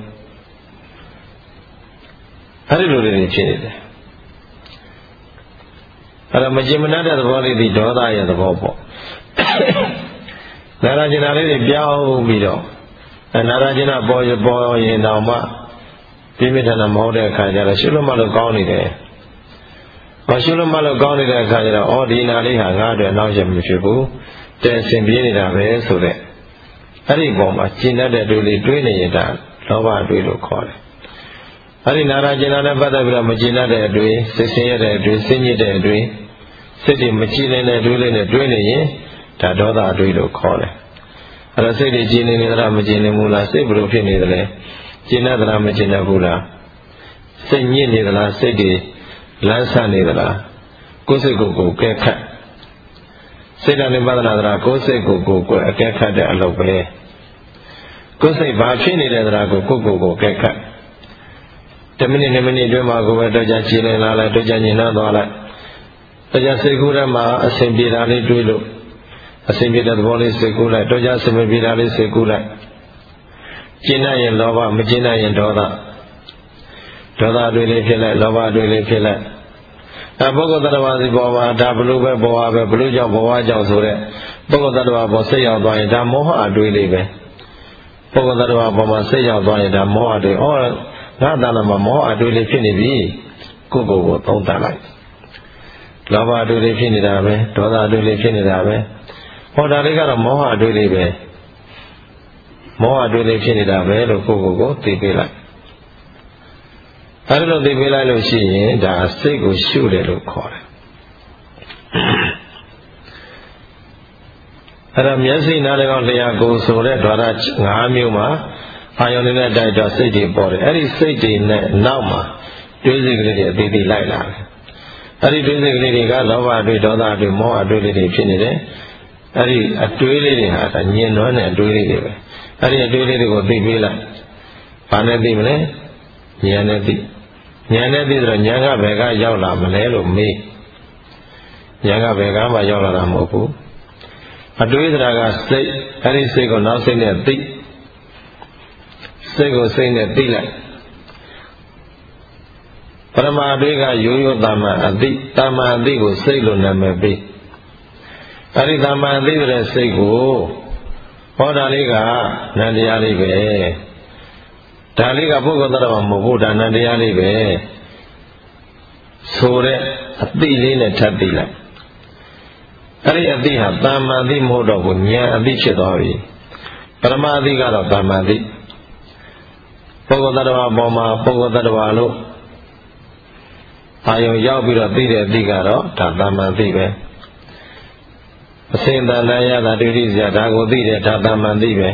အဲ့ဒီလိုလေးတွေဖြစ်နေတယ်အဲ့တော့မကျဉ်မနှံ့တဲ့သဘောလေးဒီဒေါသရဲ့သဘောပေါ့နာရကျင်နာလေးတွေပြောင်းပြီးတော့အနာရကျင်နာပေါ်ရပေါ်ရင်တော့မှပြင်းပြထန်တာမဟုတ်တဲ့အခါကျတော့ရှုလို့မလို့ကောင်းနေတယ်။မရှုလို့မလို့ကောင်းနေတဲ့အခါကျတော့အော်ဒီနာလေးဟာငါ့အတွက်နောက်ရမဖြစ်ဘူး။တဲ့ဆင်ပြေးနေတာပဲဆိုတဲ့အဲ့ဒီပုံမှာကျင်တတ်တဲ့တွေးလေးတွေးနေရင်ဒါလောဘတွေးလို့ခေါ်တယ်။အဲ့ဒီနာရကျင်နာနဲ့ပတ်သက်ပြီးတော့မကျင်တတ်တဲ့အတွေးစိတ်ဆင်းရဲတဲ့အတွေးစိတ်ညစ်တဲ့အတွေးစိတ်တွေမကြည်နေတဲ့တွေးလေးနဲ့တွေးနေရင်ဒါဒေါသအတွေးလို့ခေါ်တယ်။အဲ့တော့စိတ်တွေကျင်နေနေသလားမကျင်နေဘူးလားစိတ်ဘယ်လိုဖြစ်နေသလဲကျင်နေသလားမကျင်နေဘူးလားစိတ်ညစ်နေသလားစိတ်တွေလမ်းဆနေသလားကိုယ်စိတ်ကိုယ်ကိုကဲခတ်စိတ်ဓာတ်နဲ့ပဒနာသလားကိုယ်စိတ်ကိုယ်ကိုယ်ကိုအကဲခတ်တဲ့အလုပ်ပဲကိုယ်စိတ်ဘာဖြစ်နေတယ်ဆိုတာကိုကိုကိုကိုကဲခတ်တမိနစ်နှစ်မိနစ်အတွင်းမှာကိုပဲတော့ကြခြေလည်လာလိုက်တော့ကြညင်နှံ့သွားလိုက်တော့ကြစိတ်ကူးထဲမှာအစဉ်ပြေတာလေးတွေးလို့အစဉ်ပြေတဲ့သဘောလေးစိတ်ကူးလိုက်တော့ကြအစဉ်မပြေတာလေးစိတ်ကူးလိုက်ကျင့်နိုင်ရင်လောဘမကျင့်နိုင်ရင်ဒေါသဒေါသတွေလေးဖြစ်လိုက်လောဘတွေလေးဖြစ်လိုက်အဲပုဂ္ဂိုလ်တ attva စီပေါ်မှာဒါဘလို့ပဲဘဝပဲဘလို့ကြောင့်ဘဝကြောင့်ဆိုတဲ့ပုဂ္ဂိုလ်တ attva ပေါ်စိတ်ရောက်သွားရင်ဒါမောဟအတွေးလေးပဲပုဂ္ဂိုလ်တ attva ပေါ်မှာစိတ်ရောက်သွားရင်ဒါမောဟအတွေးဩငါတဏ္ဍာမှာမောဟအတွေးလေးဖြစ်နေပြီကိုယ့်ကိုယ်ကိုသုံးသပ်လိုက်လောဘအတွေးလေးဖြစ်နေတာပဲဒေါသအတွေးလေးဖြစ်နေတာပဲဟောဒါလေးကတော့မောဟအတွေးလေးပဲမောဟအတွေးလေးဖြစ်နေတာပဲလို့ကိုယ့်ကိုယ်ကိုသိပေးလိုက်အဲဒီလိုသိပေးလိုက်လို့ရှိရင်ဒါစိတ်ကိုရှုတယ်လို့ခေါ်တယ်အဲ့ဒါမျက်စိနားလည်းကောင်းလျှာကိုယ်ဆိုတဲ့ဓာတ်၅မျိုးမှာအာယုန်နဲ့တိုက်တော့စိတ်တွေပေါ်တယ်အဲ့ဒီစိတ်တွေနဲ့နောက်မှာတွေးစိတ်ကလေးတွေအသေးသေးလိုက်လာတယ်အဲ့ဒီတွေးစိတ်ကလေးတွေကလောဘအတွေးဒေါသအတွေးမောဟအတွေးလေးတွေဖြစ်နေတယ်အဲ့ဒီအတွေးလေးတွေဟာဒါညင်နွမ်းတဲ့အတွေးလေးတွေပဲအဲ့ဒီအတွေးလေးတွေကိုသိပေးလိုက်ဘာနဲ့သိမလဲဉာဏ်နဲ့သိဉာဏ်နဲ့သိဆိုတော့ဉာဏ်ကဘယ်ကရောက်လာမလဲလို့မေးဉာဏ်ကဘယ်ကမှရောက်လာတာမဟုတ်ဘူးအတွေးစရာကစိတ်အဲ့ဒီစိတ်ကိုနောက်စိတ်နဲ့သိစိတ်ကိုစိတ်နဲ့သိလိုက်ပရမအတွေးကရိုးရိုးတမ္မာအသိတမ္မာအသိကိုစိတ်လို့နာမည်ပေးအဲ့ဒီတမ္မာအသိဆိုတဲ့စိတ်ကိုဟောတာလေးကနန္တရားလေးပဲဒါလေးကပုဂ္ဂိုလ်တ attva မဟုတ်ဘူးဒါနတရားလေးပဲဆိုတဲ့အသိလေးနဲ့ထပ်သိလိုက်အဲ့ဒီအသိဟာတမ္မာအသိမဟုတ်တော့ဘူးဉာဏ်အသိဖြစ်သွားပြီပရမအသိကတော့တမ္မာအသိပုဂ္ဂိုလ်တ attva ပေါ်မှာပုဂ္ဂိုလ်တ attva လို့အာယုံရောက်ပြီးတော့သိတဲ့အသိကတော့ဒါတမ္မာအသိပဲအစဉ်တန်တရားသာဒုတိယဒါကိုသိတယ်ဒါတမ္မာအသိပဲ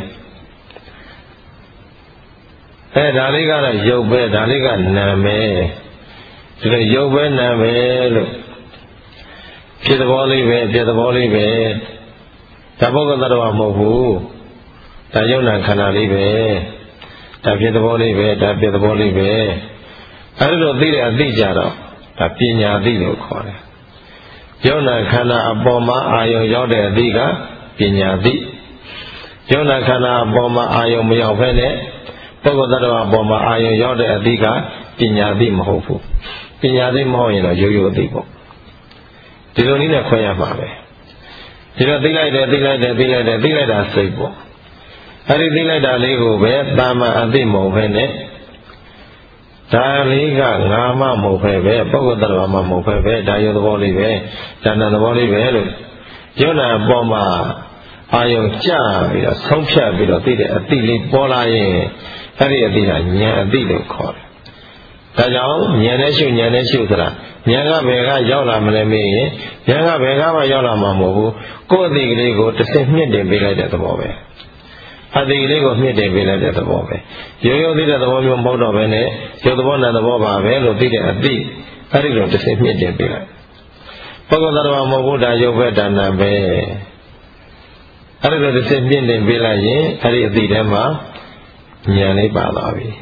အဲဒါလေးကတော့ရုပ်ပဲဒါလေးကနာမည်ဒီလိုရုပ်ပဲနာမည်လို့ဖြစ်သဘောလေးပဲပြသဘောလေးပဲဒါပုဂ္ဂိုလ်တ attva မဟုတ်ဘူးဒါယုံနာခန္ဓာလေးပဲဒါဖြစ်သဘောလေးပဲဒါပြသဘောလေးပဲအဲဒီလိုသိတဲ့အသိကြတော့ဒါပညာသိလို့ခေါ်တယ်ယုံနာခန္ဓာအပေါ်မှာအာယုံရောက်တဲ့အသိကပညာသိယုံနာခန္ဓာအပေါ်မှာအာယုံမရောက်ဖဲနဲ့ပုဂ္ဂိုလ်တ attva အပေါ်မှာအာယုံရောက်တဲ့အသိကပညာသိမဟုတ်ဘူးပညာသိမဟုတ်ရင်တော့ရိုးရိုးအသိပေါ့ဒီလိုနည်းနဲ့ခွဲရမှာပဲဒီလိုသိလိုက်တယ်သိလိုက်တယ်သိလိုက်တယ်သိလိုက်တာစိတ်ပေါ့အဲဒီသိလိုက်တာလေးကိုပဲတာမန်အသိမဟုတ်ဘဲနဲ့ဒါလေးကငါမှမဟုတ်ပဲပဲပုဂ္ဂိုလ်တ attva မှမဟုတ်ပဲပဲဒါရုပ်သဘောလေးပဲဉာဏ်သဘောလေးပဲလို့ယုံနာအပေါ်မှာအာယုံကျပြီးတော့ဆုံးဖြတ်ပြီးတော့သိတဲ့အသိလေးပေါ်လာရင်အဲ့ဒီအသိကဉာဏ်အသိလို့ခေါ်တယ်ဒါကြောင့်ဉာဏ်နဲ့ရှုဉာဏ်နဲ့ရှုဆိုတာဉာဏ်ကဘယ်ကရောက်လာမလဲမေးရင်ဉာဏ်ကဘယ်ကမှရောက်လာမှာမဟုတ်ဘူးကိုယ်အသိကလေးကိုတစ်ဆင့်မြင့်တင်ပေးလိုက်တဲ့သဘောပဲအသိကလေးကိုမြင့်တင်ပေးလိုက်တဲ့သဘောပဲရိုးရိုးသိတဲ့သဘောမျိုးမဟုတ်တော့ဘဲနဲ့ရုပ်သဘောနာသဘောပါပဲလို့သိတဲ့အသိအဲ့ဒီလိုတစ်ဆင့်မြင့်တင်ပေးလိုက်ပုဂ္ဂိုလ်တ attva မဟုတ်ဘူးဒါရုပ်ပဲဒါနာပဲအဲ့ဒီလိုတစ်ဆင့်မြင့်တင်ပေးလိုက်ရင်အဲ့ဒီအသိထဲမှာဉာဏ်လေးပါသွားပြီ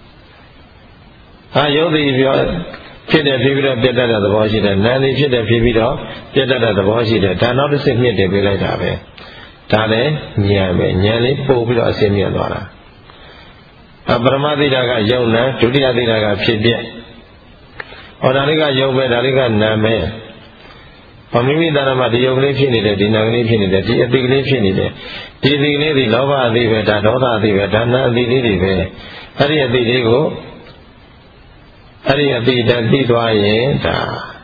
ဟာယုတ်တိပြောဖြစ်တဲ့ဖြစ်ပြီးတော့ပြတ်တတ်တဲ့သဘောရှိတယ်နာမ်လေးဖြစ်တဲ့ဖြစ်ပြီးတော့ပြတ်တတ်တဲ့သဘောရှိတယ်ဒါနောက်တစ်ဆင့်မြင့်တင်ပေးလိုက်တာပဲဒါလည်းဉာဏ်ပဲဉာဏ်လေးပို့ပြီးတော့အစင်းမြင့်သွားတာအပရမသိတာကယုံနာဒုတိယသိတာကဖြစ်ပြဟောဒါလေးကယုံပဲဒါလေးကနာမ်ပဲဟောမိမိတဏ္ဍာမှာဒီယုံကလေးဖြစ်နေတယ်ဒီနာမ်ကလေးဖြစ်နေတယ်ဒီအသိကလေးဖြစ်နေတယ်ဒီအသိကလေးဒီလောဘအသိပဲဒါဒေါသအသိပဲဒါနာမ်အသိလေးတွေပဲအဲ့ဒီအသိလေးကိုအဲ့ဒီအသိတသိသွားရင်ဒါ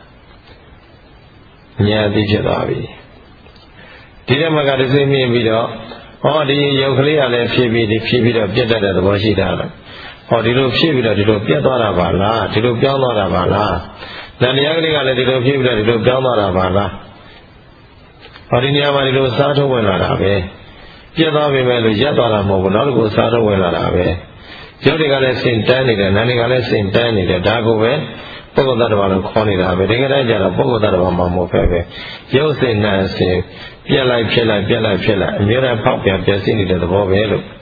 ဉာဏ်အသိဖြစ်သွားပြီဒီထဲမှာကတစ်စိမ့်မြင်ပြီးတော့ဟောဒီယုတ်ကလေးကလည်းဖြည့်ပြီးဒီဖြည့်ပြီးတော့ပြတ်တတ်တဲ့သဘောရှိတာလားဟောဒီလိုဖြည့်ပြီးတော့ဒီလိုပြတ်သွားတာပါလားဒီလိုပြောင်းသွားတာပါလားနန္တရားကလေးကလည်းဒီလိုဖြည့်ပြီးတော့ဒီလိုပြောင်းသွားတာပါလားဟောဒီနေရာမှာဒီလိုစားထုတ်ဝင်လာတာပဲပြတ်သွားပြီမဲ့လို့ရက်သွားတာမဟုတ်ဘူးနောက်တစ်ခုစားထုတ်ဝင်လာတာပဲရုပ်တွေကလည်းစင်တန်းနေတယ်နာမ်တွေကလည်းစင်တန်းနေတယ်ဒါကိုပဲပုဂ္ဂိုလ်တ attva လို့ခေါ်နေတာပဲတကယ်တမ်းကျတော့ပုဂ္ဂိုလ်တ attva မှမဟုတ်ပဲပဲရုပ်စင်နာမ်စင်ပြက်လိုက်ဖြစ်လိုက်ပြက်လိုက်ဖြစ်လိုက်အများအားဖောက်ပြန်ပြည့်စည်နေတဲ့သဘောပဲလို့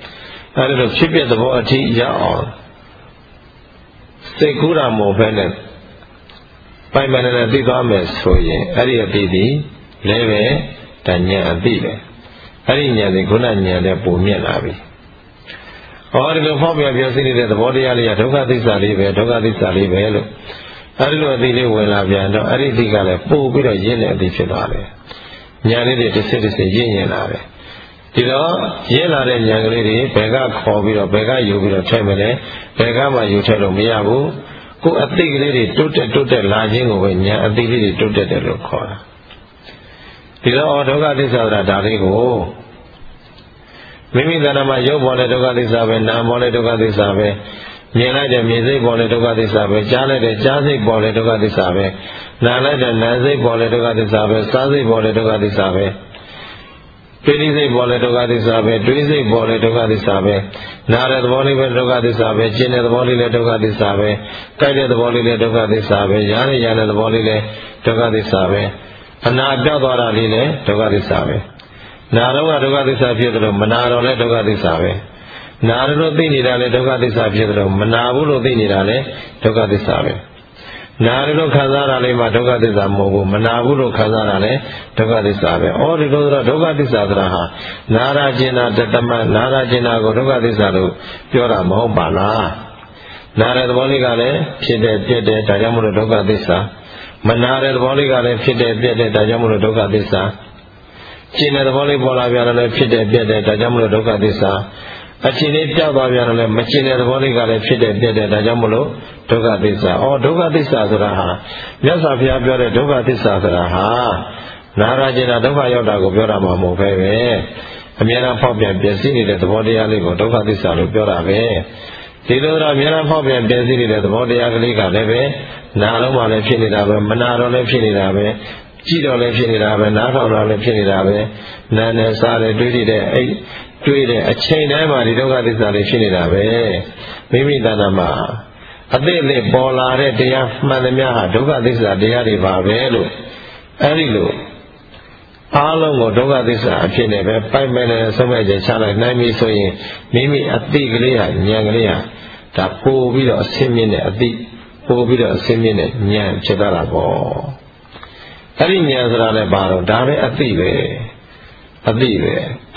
အဲဒီလိုဖြစ်ပြသဘောအထိရအောင်စိတ်ကူးတာမဟုတ်ဘဲနဲ့ပိုင်ပိုင်နဲ့သိသွားမယ်ဆိုရင်အဲ့ဒီအသိဒီလည်းပဲတဉာဏ်အသိပဲအဲ့ဒီဉာဏ်ဒီခုနဉာဏ်နဲ့ပုံမြင့်လာပြီဟောဒီလိုဖောက်ပြန်ပြောသိနေတဲ့သဘောတရားလေးကဒုက္ခသစ္စာလေးပဲဒုက္ခသစ္စာလေးပဲလို့အဲ့ဒီလိုအသိလေးဝင်လာပြန်တော့အဲ့ဒီအသိကလည်းပို့ပြီးတော့ရင့်တဲ့အသိဖြစ်သွားတယ်ဉာဏ်လေးတွေတစ်စစ်တစ်စစ်ရင့်ရင်လာတယ်ဒီတော့ရင့်လာတဲ့ဉာဏ်ကလေးတွေဘယ်ကခေါ်ပြီးတော့ဘယ်ကယူပြီးတော့ထိုက်မလဲဘယ်ကမှယူထိုက်လို့မရဘူးကိုယ်အသိကလေးတွေတိုးတက်တိုးတက်လာခြင်းကိုပဲဉာဏ်အသိလေးတွေတိုးတက်တယ်လို့ခေါ်တာဒီတော့ဒုက္ခသစ္စာဆိုတာဒါလေးကိုမိမိတဏ္ဍာမှာရုပ်ပေါ်တဲ့ဒုက္ခသစ္စာပဲနာမ်ပေါ်တဲ့ဒုက္ခသစ္စာပဲမြင်လိုက်တဲ့မြင်စိတ်ပေါ်တဲ့ဒုက္ခသစ္စာပဲကြားလိုက်တဲ့ကြားစိတ်ပေါ်တဲ့ဒုက္ခသစ္စာပဲနားလိုက်တဲ့နားစိတ်ပေါ်တဲ့ဒုက္ခသစ္စာပဲစားစိတ်ပေါ်တဲ့ဒုက္ခသစ္စာပဲပိဋိစိတ်ပေါ်တဲ့ဒုက္ခသစ္စာပဲတွေးစိတ်ပေါ်တဲ့ဒုက္ခသစ္စာပဲနားတဲ့သဘောလေးပဲဒုက္ခသစ္စာပဲကျင်တဲ့သဘောလေးလည်းဒုက္ခသစ္စာပဲကြိုက်တဲ့သဘောလေးလည်းဒုက္ခသစ္စာပဲရားတဲ့ရားတဲ့သဘောလေးလည်းဒုက္ခသစ္စာပဲအနာပြောက်သွားတာလေးလည်းဒုက္ခသစ္စာပဲနာတော့ကဒုက္ခသစ္စာဖြစ်တယ်လို့မနာတော့လည်းဒုက္ခသစ္စာပဲနာရလို့သိနေတာလည်းဒုက္ခသစ္စာဖြစ်တယ်လို့မနာဘူးလို့သိနေတာလည်းဒုက္ခသစ္စာပဲနာရလို့ခံစားတာလေးမှဒုက္ခသစ္စာမဟုတ်ဘူးမနာဘူးလို့ခံစားတာလည်းဒုက္ခသစ္စာပဲဩဒီလိုဆိုတော့ဒုက္ခသစ္စာဆိုတာဟာနာရကျင်တာတတမနာရကျင်တာကိုဒုက္ခသစ္စာလို့ပြောတာမဟုတ်ပါလားနာရတဲ့သဘောလေးကလည်းဖြစ်တယ်ပြည့်တယ်ဒါကြောင့်မလို့ဒုက္ခသစ္စာမနာတဲ့သဘောလေးကလည်းဖြစ်တယ်ပြည့်တယ်ဒါကြောင့်မလို့ဒုက္ခသစ္စာကျင်တဲ့သဘောလေးပေါ်လာပြန်တယ်လည်းဖြစ်တယ်ပြည့်တယ်ဒါကြောင့်မလို့ဒုက္ခသစ္စာအချင်းလေးပြောက်သွားပြန်တယ်လည်းမကျင်တဲ့သဘောလေးကလည်းဖြစ်တယ်ပြည့်တယ်ဒါကြောင့်မလို့ဒုက္ခသစ္စာဩဒုက္ခသစ္စာဆိုတာဟာမြတ်စွာဘုရားပြောတဲ့ဒုက္ခသစ္စာဆိုတာဟာနာရကျင်တာဒုက္ခရောက်တာကိုပြောတာမှမဟုတ်ပဲပဲအများအားဖောက်ပြန်ပြည့်စည်နေတဲ့သဘောတရားလေးကိုဒုက္ခသစ္စာလို့ပြောတာပဲဒီလိုတော့အများအားဖောက်ပြန်ပြည့်စည်နေတဲ့သဘောတရားကလေးကလည်းပဲနာတော့မှလည်းဖြစ်နေတာပဲမနာတော့လည်းဖြစ်နေတာပဲကြည့်တော့လည်းဖြစ်နေတာပဲနားထောင်တော့လည်းဖြစ်နေတာပဲနားနဲ့စားတယ်တွေးတဲ့အဲ့တွေးတဲ့အချိန်တိုင်းမှာဒီဒုက္ခသစ္စာတွေဖြစ်နေတာပဲမိမိတဏ္ဍာမှာအသိလေးပေါ်လာတဲ့တရားမှန်သမျှဟာဒုက္ခသစ္စာတရားတွေပါပဲလို့အဲ့ဒီလိုအားလုံးကိုဒုက္ခသစ္စာအဖြစ်နဲ့ပဲပိုက်မယ်နဲ့ဆုံးမဲ့ချက်ချလိုက်နိုင်ပြီဆိုရင်မိမိအသိကလေးဟာဉာဏ်ကလေးဟာဒါပို့ပြီးတော့အစင်းမြင့်တဲ့အသိပို့ပြီးတော့အစင်းမြင့်တဲ့ဉာဏ်ဖြစ်သွားတာပေါ့အဲ့ဒီဉာဏ်ဆိုတာလည်းပါတော့ဒါပဲအသိပဲအသိပဲ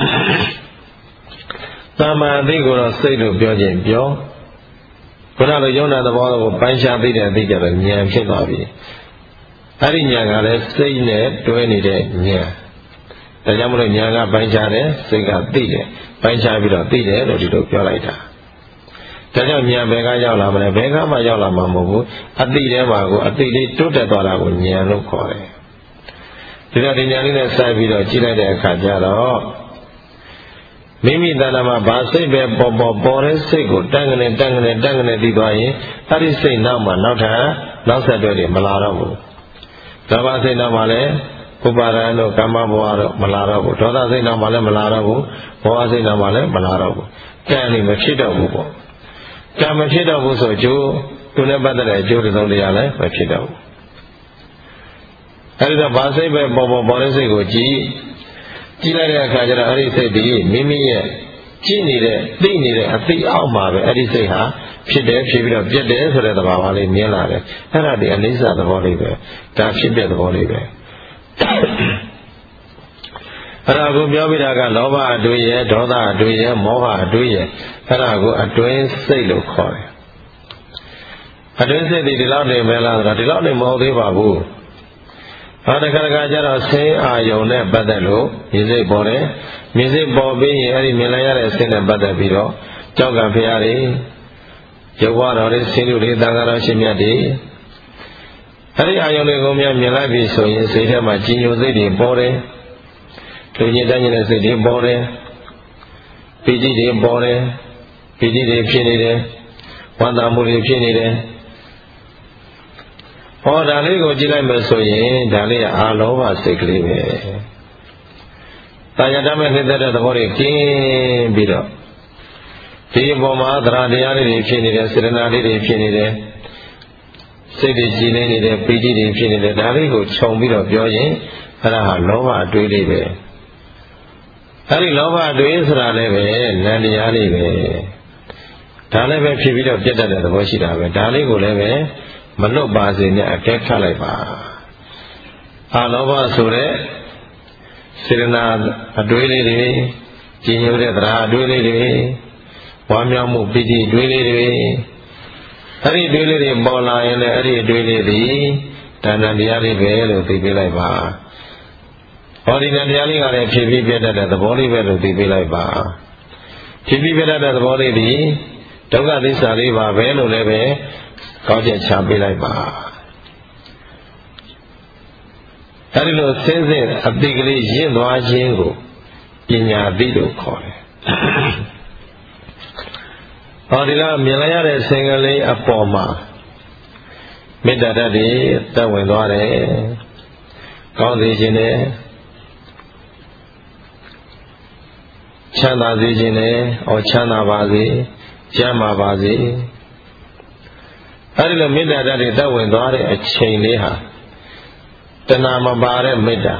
သမ္မာအသိကိုတော့စိတ်လို့ပြောခြင်းပြောခုနလိုယုံနာသဘောကိုပိုင်းခြားသိတဲ့အသိကြတော့ဉာဏ်ဖြစ်သွားပြီအဲ့ဒီဉာဏ်ကလည်းစိတ်နဲ့တွဲနေတဲ့ဉာဏ်ဒါကြောင့်မလို့ဉာဏ်ကပိုင်းခြားတယ်စိတ်ကသိတယ်ပိုင်းခြားပြီးတော့သိတယ်လို့ဒီလိုပြောလိုက်တာဒါကြောင့်ဉာဏ်ဘယ်ကရောက်လာမလဲဘယ်ကမှရောက်လာမှာမဟုတ်ဘူးအသိထဲမှာကိုအသိလေးတိုးတက်သွားတာကိုဉာဏ်လို့ခေါ်တယ်ဒီတော့ဒီဉာဏ်လေးနဲ့စိုက်ပြီးတော့ကြည့်လိုက်တဲ့အခါကျတော့မိမိတဏ္ဍာမှာဘာစိတ်ပဲပေါ်ပေါ်ပေါ်တဲ့စိတ်ကိုတန်းကနေတန်းကနေတန်းကနေပြီးသွားရင်အဲ့ဒီစိတ်နောက်မှာနောက်ထပ်နောက်ဆက်တွဲတွေမလာတော့ဘူးဒေါသစိတ်နောက်မှာလည်းဥပါဒံတို့ကာမဘဝတို့မလာတော့ဘူးဒေါသစိတ်နောက်မှာလည်းမလာတော့ဘူးဘောဟစိတ်နောက်မှာလည်းမလာတော့ဘူးကံနေမဖြစ်တော့ဘူးပေါ့ကံမဖြစ်တော့ဘူးဆိုအကျိုးသူနဲ့ပတ်သက်တဲ့အကျိုးတစ်စုံတစ်ရာလည်းမဖြစ်တော့ဘူးအဲ့ဒီတော့ဘာစိတ်ပဲပေါ်ပေါ်ပေါ်တဲ့စိတ်ကိုကြည့်ကြည့်လိုက်တဲ့အခါကျတော့အဲ့ဒီစိတ်ဒီမိမိရဲ့ကြည့်နေတဲ့သိနေတဲ့အသိအောက်မှာပဲအဲ့ဒီစိတ်ဟာဖြစ်တယ်ဖြစ်ပြီးတော့ပြတ်တယ်ဆိုတဲ့သဘာဝလေးမြင်လာတယ်အဲ့ဒါဒီအနိစ္စသဘောလေးပဲဒါဖြစ်ပြသဘောလေးပဲအဲ့ဒါကိုပြောပြတာကလောဘအတွေ့ရဒေါသအတွေ့ရမောဟအတွေ့ရအဲ့ဒါကိုအတွင်းစိတ်လို့ခေါ်တယ်အတွင်းစိတ်ဒီဒီလောက်နေပဲလားဆိုတော့ဒီလောက်နေမဟုတ်သေးပါဘူးဟာတခါတခါကျတော့ဆင်းအာယုံနဲ့ပတ်သက်လို့မြင်စိတ်ပေါ်တယ်မြင်စိတ်ပေါ်ပြီးရင်အဲ့ဒီမြင်လိုက်ရတဲ့ဆင်းနဲ့ပတ်သက်ပြီးတော့ကြောက်ကဖရာတွေရုပ်ဝါတော်တွေဆင်းလူတွေသံဃာတော်ရှင်မြတ်တွေအဲ့ဒီအာယုံတွေကိုမြင်လိုက်ပြီဆိုရင်စိတ်ထဲမှာကြည်ညိုစိတ်တွေပေါ်တယ်လူညစ်တန်းတဲ့စိတ်တွေပေါ်တယ်ပီတိတွေပေါ်တယ်ပီတိတွေဖြစ်နေတယ်ဝမ်းသာမှုတွေဖြစ်နေတယ်ဟောဒါလေးကိုကြည့်လိုက်မယ်ဆိုရင်ဒါလေးကအာလောဘစိတ်ကလေးပဲတာယတမဲ့နေတဲ့သဘောတွေကင်းပြီးတော့ဒီအပေါ်မှာသရတရားလေးတွေဖြစ်နေတယ်စေတနာလေးတွေဖြစ်နေတယ်စိတ်တွေကြည်နေနေတယ်ပီတိတွေဖြစ်နေတယ်ဒါလေးကိုခြုံပြီးတော့ပြောရင်အဲ့ဒါဟာလောဘအတွေးလေးပဲအဲ့ဒီလောဘအတွေးဆိုတာလည်းပဲနန္တရားလေးပဲဒါလည်းပဲဖြစ်ပြီးတော့ပြတ်တတ်တဲ့သဘောရှိတာပဲဒါလေးကိုလည်းပဲမလွတ်ပါစေနဲ့အကဲခတ်လိုက်ပါအာလောဘဆိုတဲ့စေတနာအတွေးလေးတွေကြည်ညိုတဲ့သရာအတွေးလေးတွေဝမ်းမြောက်မှုပီတိအတွေးလေးတွေအဲ့ဒီအတွေးလေးတွေပေါ်လာရင်လည်းအဲ့ဒီအတွေးလေးတွေဒါနတရားလေးပဲလို့သိပေးလိုက်ပါဟောဒီတရားလေးကလည်းဖြစ်ပြီးပြတ်တတ်တဲ့သဘောလေးပဲလို့သိပေးလိုက်ပါဖြစ်ပြီးပြတ်တတ်တဲ့သဘောလေးဒီဒုက္ခသစ္စာလေးပါပဲလို့လည်းပဲကောင်းချက်ချပေးလိုက်ပါအဲဒီလိုစင်းစင်းအတိတ်ကလေးရင့်သွားခြင်းကိုပညာသိလို့ခေါ်တယ်ဟောဒီလားမြင်လိုက်ရတဲ့စင်ကလေးအပေါ်မှာမေတ္တာဓာတ်တွေတက်ဝင်သွားတယ်ကောင်းစေခြင်းနဲ့ချမ်းသာစေခြင်းနဲ့ဩချမ်းသာပါစေကျမ်းမာပါစေအဲဒီလိုမေတ္တာဓာတ်တွေတက်ဝင်သွားတဲ့အချိန်လေးဟာတဏှာမပါတဲ့မေတ္တာ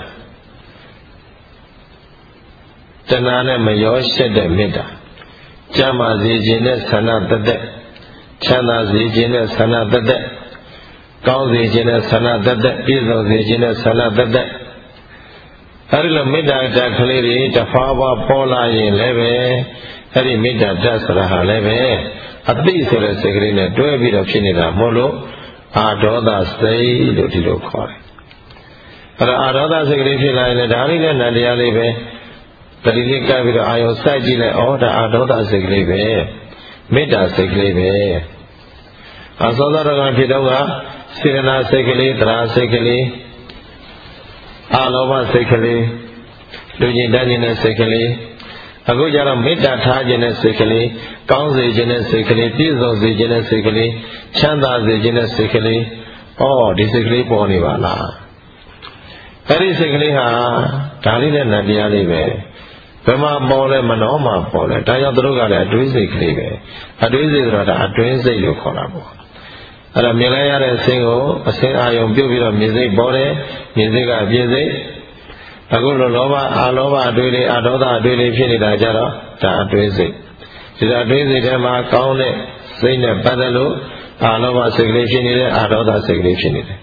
တဏှာနဲ့မရောရှက်တဲ့မေတ္တာကျမ်းမာစေခြင်းနဲ့ဆန္ဒတသက်ချမ်းသာစေခြင်းနဲ့ဆန္ဒတသက်ကောင်းစေခြင်းနဲ့ဆန္ဒတသက်ပြည့်စုံစေခြင်းနဲ့ဆန္ဒတသက်အဲဒီလိုမေတ္တာဓာတ်ကလေးတွေတစ်ဖားဖားပေါ်လာရင်လည်းပဲအဲ့ဒီမေတ္တာဓာတ်ဆိုတာဟာလည်းပဲအသိဆိုတဲ့စိတ်ကလေးနဲ့တွဲပြီးတော့ဖြစ်နေတာမို့လို့အာဒေါသစိတ်လို့ဒီလိုခေါ်တယ်အဲ့ဒါအာဒေါသစိတ်ကလေးဖြစ်လာရင်လည်းဒါလေးနဲ့နန္တရားလေးပဲတတိလေးကပ်ပြီးတော့အာယုံစိုက်ကြည့်လိုက်ဩဒါအာဒေါသစိတ်ကလေးပဲမေတ္တာစိတ်ကလေးပဲအစောစောကဖြစ်တော့ကစေတနာစိတ်ကလေးသရာစိတ်ကလေးအာလောဘစိတ်ကလေးလူကျင်တတ်ခြင်းတဲ့စိတ်ကလေးအခုကျတော့မေတ္တာထားခြင်းတဲ့စိတ်ကလေးကောင်းစေခြင်းတဲ့စိတ်ကလေးပြည့်စုံစေခြင်းတဲ့စိတ်ကလေးချမ်းသာစေခြင်းတဲ့စိတ်ကလေးဩဒီစိတ်ကလေးပေါ်နေပါလားအဲ့ဒီစိတ်ကလေးဟာဒါလေးနဲ့နတ်တရားလေးပဲဘယ်မှာပေါ်လဲမနှောမှာပေါ်လဲဒါကြောင့်သူတို့ကလည်းအတွင်းစိတ်ကလေးပဲအတွင်းစိတ်ဆိုတာဒါအတွင်းစိတ်လို့ခေါ်တာပေါ့အဲ့တော့မြင်လိုက်ရတဲ့အစဉ်ကိုအစဉ်အာယုံပြုတ်ပြီးတော့မြင်စိတ်ပေါ်တယ်မြင်စိတ်ကအပြည့်စိတ်အခုလိုလောဘအာလောဘအတွေ့လေးအာဒေါသအတွေ့လေးဖြစ်နေတာကြတော့ဒါအတွေ့စိတ်ဒီအတွေ့စိတ်ထဲမှာကောင်းတဲ့စိတ်နဲ့ပတ်သက်လို့အာလောဘစိတ်ကလေးဖြစ်နေတယ်အာဒေါသစိတ်ကလေးဖြစ်နေတယ်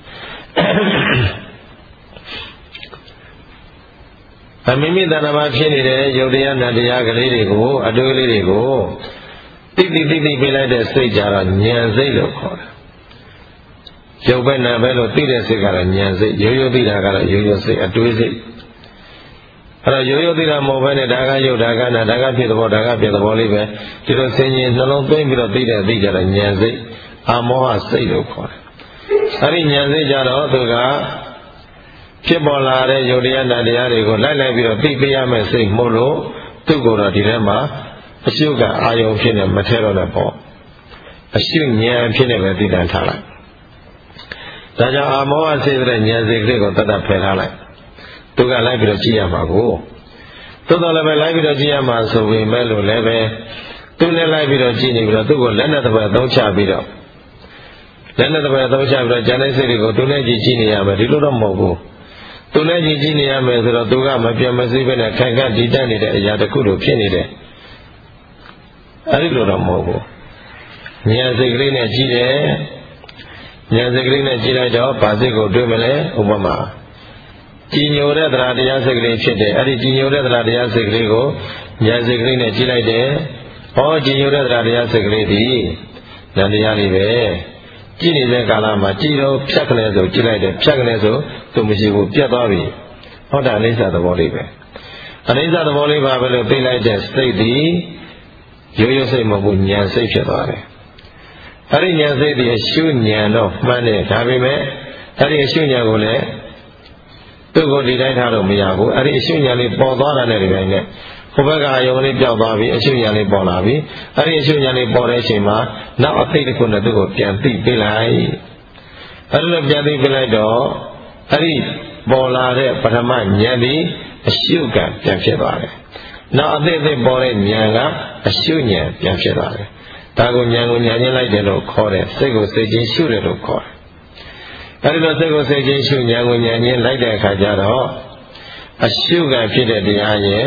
အမိမိတဏ္ဍာမှာဖြစ်နေတဲ့ယုတ်တရားနတ်တရားကလေးတွေကိုအတွေ့လေးတွေကိုတိတိတိတိပြလိုက်တဲ့စိတ်ကြတော့ဉာဏ်စိတ်လို့ခေါ်တယ်ရုပ်ပဲနာပဲလို့သိတဲ့စိတ်ကတော့ဉာဏ်စိတ်ရိုးရိုးသိတာကတော့ရိုးရိုးစိတ်အတွေးစိတ်အဲ့တော့ရိုးရိုးသိတာမဟုတ်ဘဲနဲ့ဒါကရုပ်ဒါကနာဒါကဖြစ်သဘောဒါကဖြစ်သဘောလေးပဲဒီလိုဆင်ញင်နှလုံးသွင်းပြီးတော့သိတဲ့သိကြတဲ့ဉာဏ်စိတ်အာမောဟစိတ်လို့ခေါ်တယ်အဲ့ဒီဉာဏ်စိတ်ကြတော့သူကဖြစ်ပေါ်လာတဲ့ယုတ်တရားနာတရားတွေကိုလိုက်လိုက်ပြီးတော့သိပေးရမယ်စိတ်မို့လို့သူ့ကိုယ်တော့ဒီထဲမှာအရှုကအာယုံဖြစ်နေမထဲတော့တဲ့ပေါ့အရှုဉာဏ်ဖြစ်နေပဲသိတတ်ထားလိုက်ဒါကြောင့်အာမောဟစိတ်တဲ့ဉာဏ်စိတ်ကလေးကိုတတ်တတ်ဖယ်ထားလိုက်သူကလိုက်ပြီးတော့ကြည့်ရမှာကိုသို့တော်လည်းပဲလိုက်ပြီးတော့ကြည့်ရမှာဆိုပေမဲ့လို့လည်းပဲသူနဲ့လိုက်ပြီးတော့ကြည့်နေပြီးတော့သူ့ကိုလက်နဲ့တစ်ပတ်သုံးချပြီးတော့လက်နဲ့တစ်ပတ်သုံးချပြီးတော့ဉာဏ်နဲ့စိတ်တွေကိုသူနဲ့ကြည့်ကြည့်နေရမယ်ဒီလိုတော့မဟုတ်ဘူးသူနဲ့ကြည့်ကြည့်နေရမယ်ဆိုတော့သူကမပြတ်မစည်းပဲနဲ့ခိုင်ခန့်တည်တတ်နေတဲ့အရာတစ်ခုလိုဖြစ်နေတယ်အဲဒီလိုတော့မဟုတ်ဘူးဉာဏ်စိတ်ကလေးနဲ့ကြည့်တယ်ဉာဏ်စိတ်ကလေးနဲ့ကြည့်လိုက်တော့ဗာစိတ်ကိုတွေ့မလဲဥပမာကြည်ညိုတဲ့သရတရားစိတ်ကလေးဖြစ်တယ်အဲ့ဒီကြည်ညိုတဲ့သရတရားစိတ်ကလေးကိုဉာဏ်စိတ်ကလေးနဲ့ကြည့်လိုက်တယ်ဟောကြည်ညိုတဲ့သရတရားစိတ်ကလေးဒီဉာဏ်တရားလေးပဲကြည့်နေတဲ့ကာလမှာကြည်တော့ဖြတ်ကလေးဆိုကြည့်လိုက်တယ်ဖြတ်ကလေးဆိုသူမရှိဘူးပြတ်သွားပြီဟောတာအနိစ္စသဘောလေးပဲအနိစ္စသဘောလေးပါပဲလို့သိလိုက်တဲ့စိတ်ဒီရိုးရိုးစိတ်မဟုတ်ဘူးဉာဏ်စိတ်ဖြစ်သွားတယ်အဲ့ဒီဉာဏ်စိတ်ဒီအရှုဉာဏ်တော့မှန်းတယ်ဒါပေမဲ့အဲ့ဒီအရှုဉာဏ်ကိုလည်းသူ့ကိုဒီတိုင်းထားလို့မရဘူးအဲ့ဒီအရှုဉာဏ်လေးပေါ်သွားတာနဲ့ဒီတိုင်းနဲ့ဟိုဘက်ကအာယုံလေးပျောက်သွားပြီအရှုဉာဏ်လေးပေါ်လာပြီအဲ့ဒီအရှုဉာဏ်လေးပေါ်တဲ့အချိန်မှာနောက်အသိတစ်ခုနဲ့သူ့ကိုပြန်သိပေးလိုက်အဲ့လိုပြန်သိပေးလိုက်တော့အဲ့ဒီပေါ်လာတဲ့ပထမဉာဏ်ဒီအရှုကပြန်ဖြစ်သွားတယ်နောက်အသိအသိပေါ်တဲ့ဉာဏ်ကအရှုဉာဏ်ပြန်ဖြစ်သွားတယ်ဒါကိုဉာဏ်ကိုဉာဏ်ချင်းလိုက်တယ်လို့ခေါ်တယ်စိတ်ကိုစိတ်ချင်းရှုတယ်လို့ခေါ်တယ်အဲဒီလိုစိတ်ကိုစိတ်ချင်းရှုဉာဏ်ကိုဉာဏ်ချင်းလိုက်တဲ့အခါကျတော့အရှုကဖြစ်တဲ့တရားရဲ့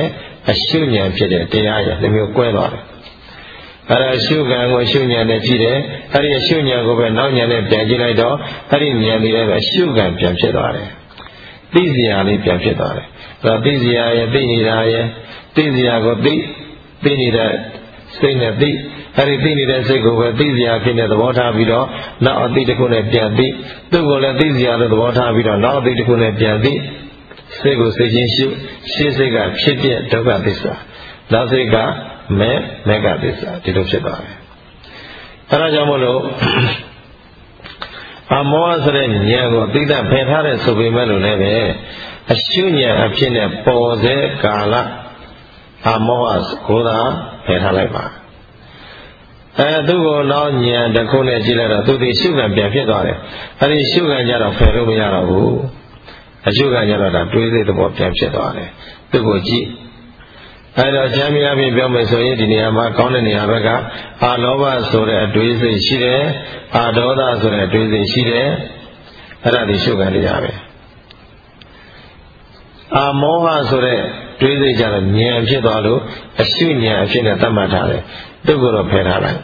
အရှုဉဏ်ဖြစ်တဲ့တရားရဲ့နှမျိုးကွဲသွားတယ်အဲ့ဒါရှုကံကိုရှုဉဏ်နဲ့ကြည့်တယ်အဲ့ဒီရှုဉဏ်ကိုပဲနောက်ဉဏ်နဲ့ပြန်ကြည့်လိုက်တော့အဲ့ဒီဉာဏ်လေးလည်းပဲရှုကံပြန်ဖြစ်သွားတယ်သိစရာလေးပြန်ဖြစ်သွားတယ်အဲ့တော့သိစရာရဲ့သိနေတာရဲ့သိစရာကိုသိသိနေတဲ့စိတ်နဲ့သိအဲ့ဒီသိနေတဲ့စိတ်ကိုပဲသိစရာဖြစ်တဲ့သဘောထားပြီးတော့နောက်အသိတစ်ခုနဲ့ပြန်သိသူ့ကိုလည်းသိစရာလို့သဘောထားပြီးတော့နောက်အသိတစ်ခုနဲ့ပြန်သိစိတ်ကိုစိတ်ချင်းရှုရှင်းစိတ်ကဖြစ်ပြဒုက္ခသစ္စာနောက်စိတ်ကမဲမဲကသစ္စာဒီလိုဖြစ်သွားတယ်အဲဒါကြောင့်မို့လို့အမောဟဆိုတဲ့ဉာဏ်ကိုသိတတ်ဖယ်ထားတဲ့ဆိုပေမဲ့လို့လည်းပဲအရှုဉာဏ်အဖြစ်နဲ့ပေါ်စေကာလအမောဟကိုသာဖယ်ထားလိုက်ပါအဲသူ့ကိုနောက်ဉာဏ်တစ်ခုနဲ့ကြည့်လိုက်တော့သူဒီရှုခံပြန်ဖြစ်သွားတယ်အဲဒီရှုခံကြတော့ဖယ်လို့မရတော့ဘူးအရှုခံကြတော့ဒါတွေးစိတ်သဘောပြန်ဖြစ်သွားတယ်သူ့ကိုကြည့်အဲတော့ကျမ်းမြတ်ပြီးပြောမယ်ဆိုရင်ဒီနေရာမှာကောင်းတဲ့နေရာဘက်ကအာလောဘဆိုတဲ့အတွေးစိတ်ရှိတယ်အာဒေါသဆိုတဲ့အတွေးစိတ်ရှိတယ်အဲ့ဒါဒီရှုခံရပဲအာမောဟဆိုတဲ့တွေးစိတ်ကြတော့ဉာဏ်ဖြစ်သွားလို့အရှုဉာဏ်အဖြစ်နဲ့သတ်မှတ်ထားတယ်သူ့ကိုတော့ဖယ်ထားလိုက်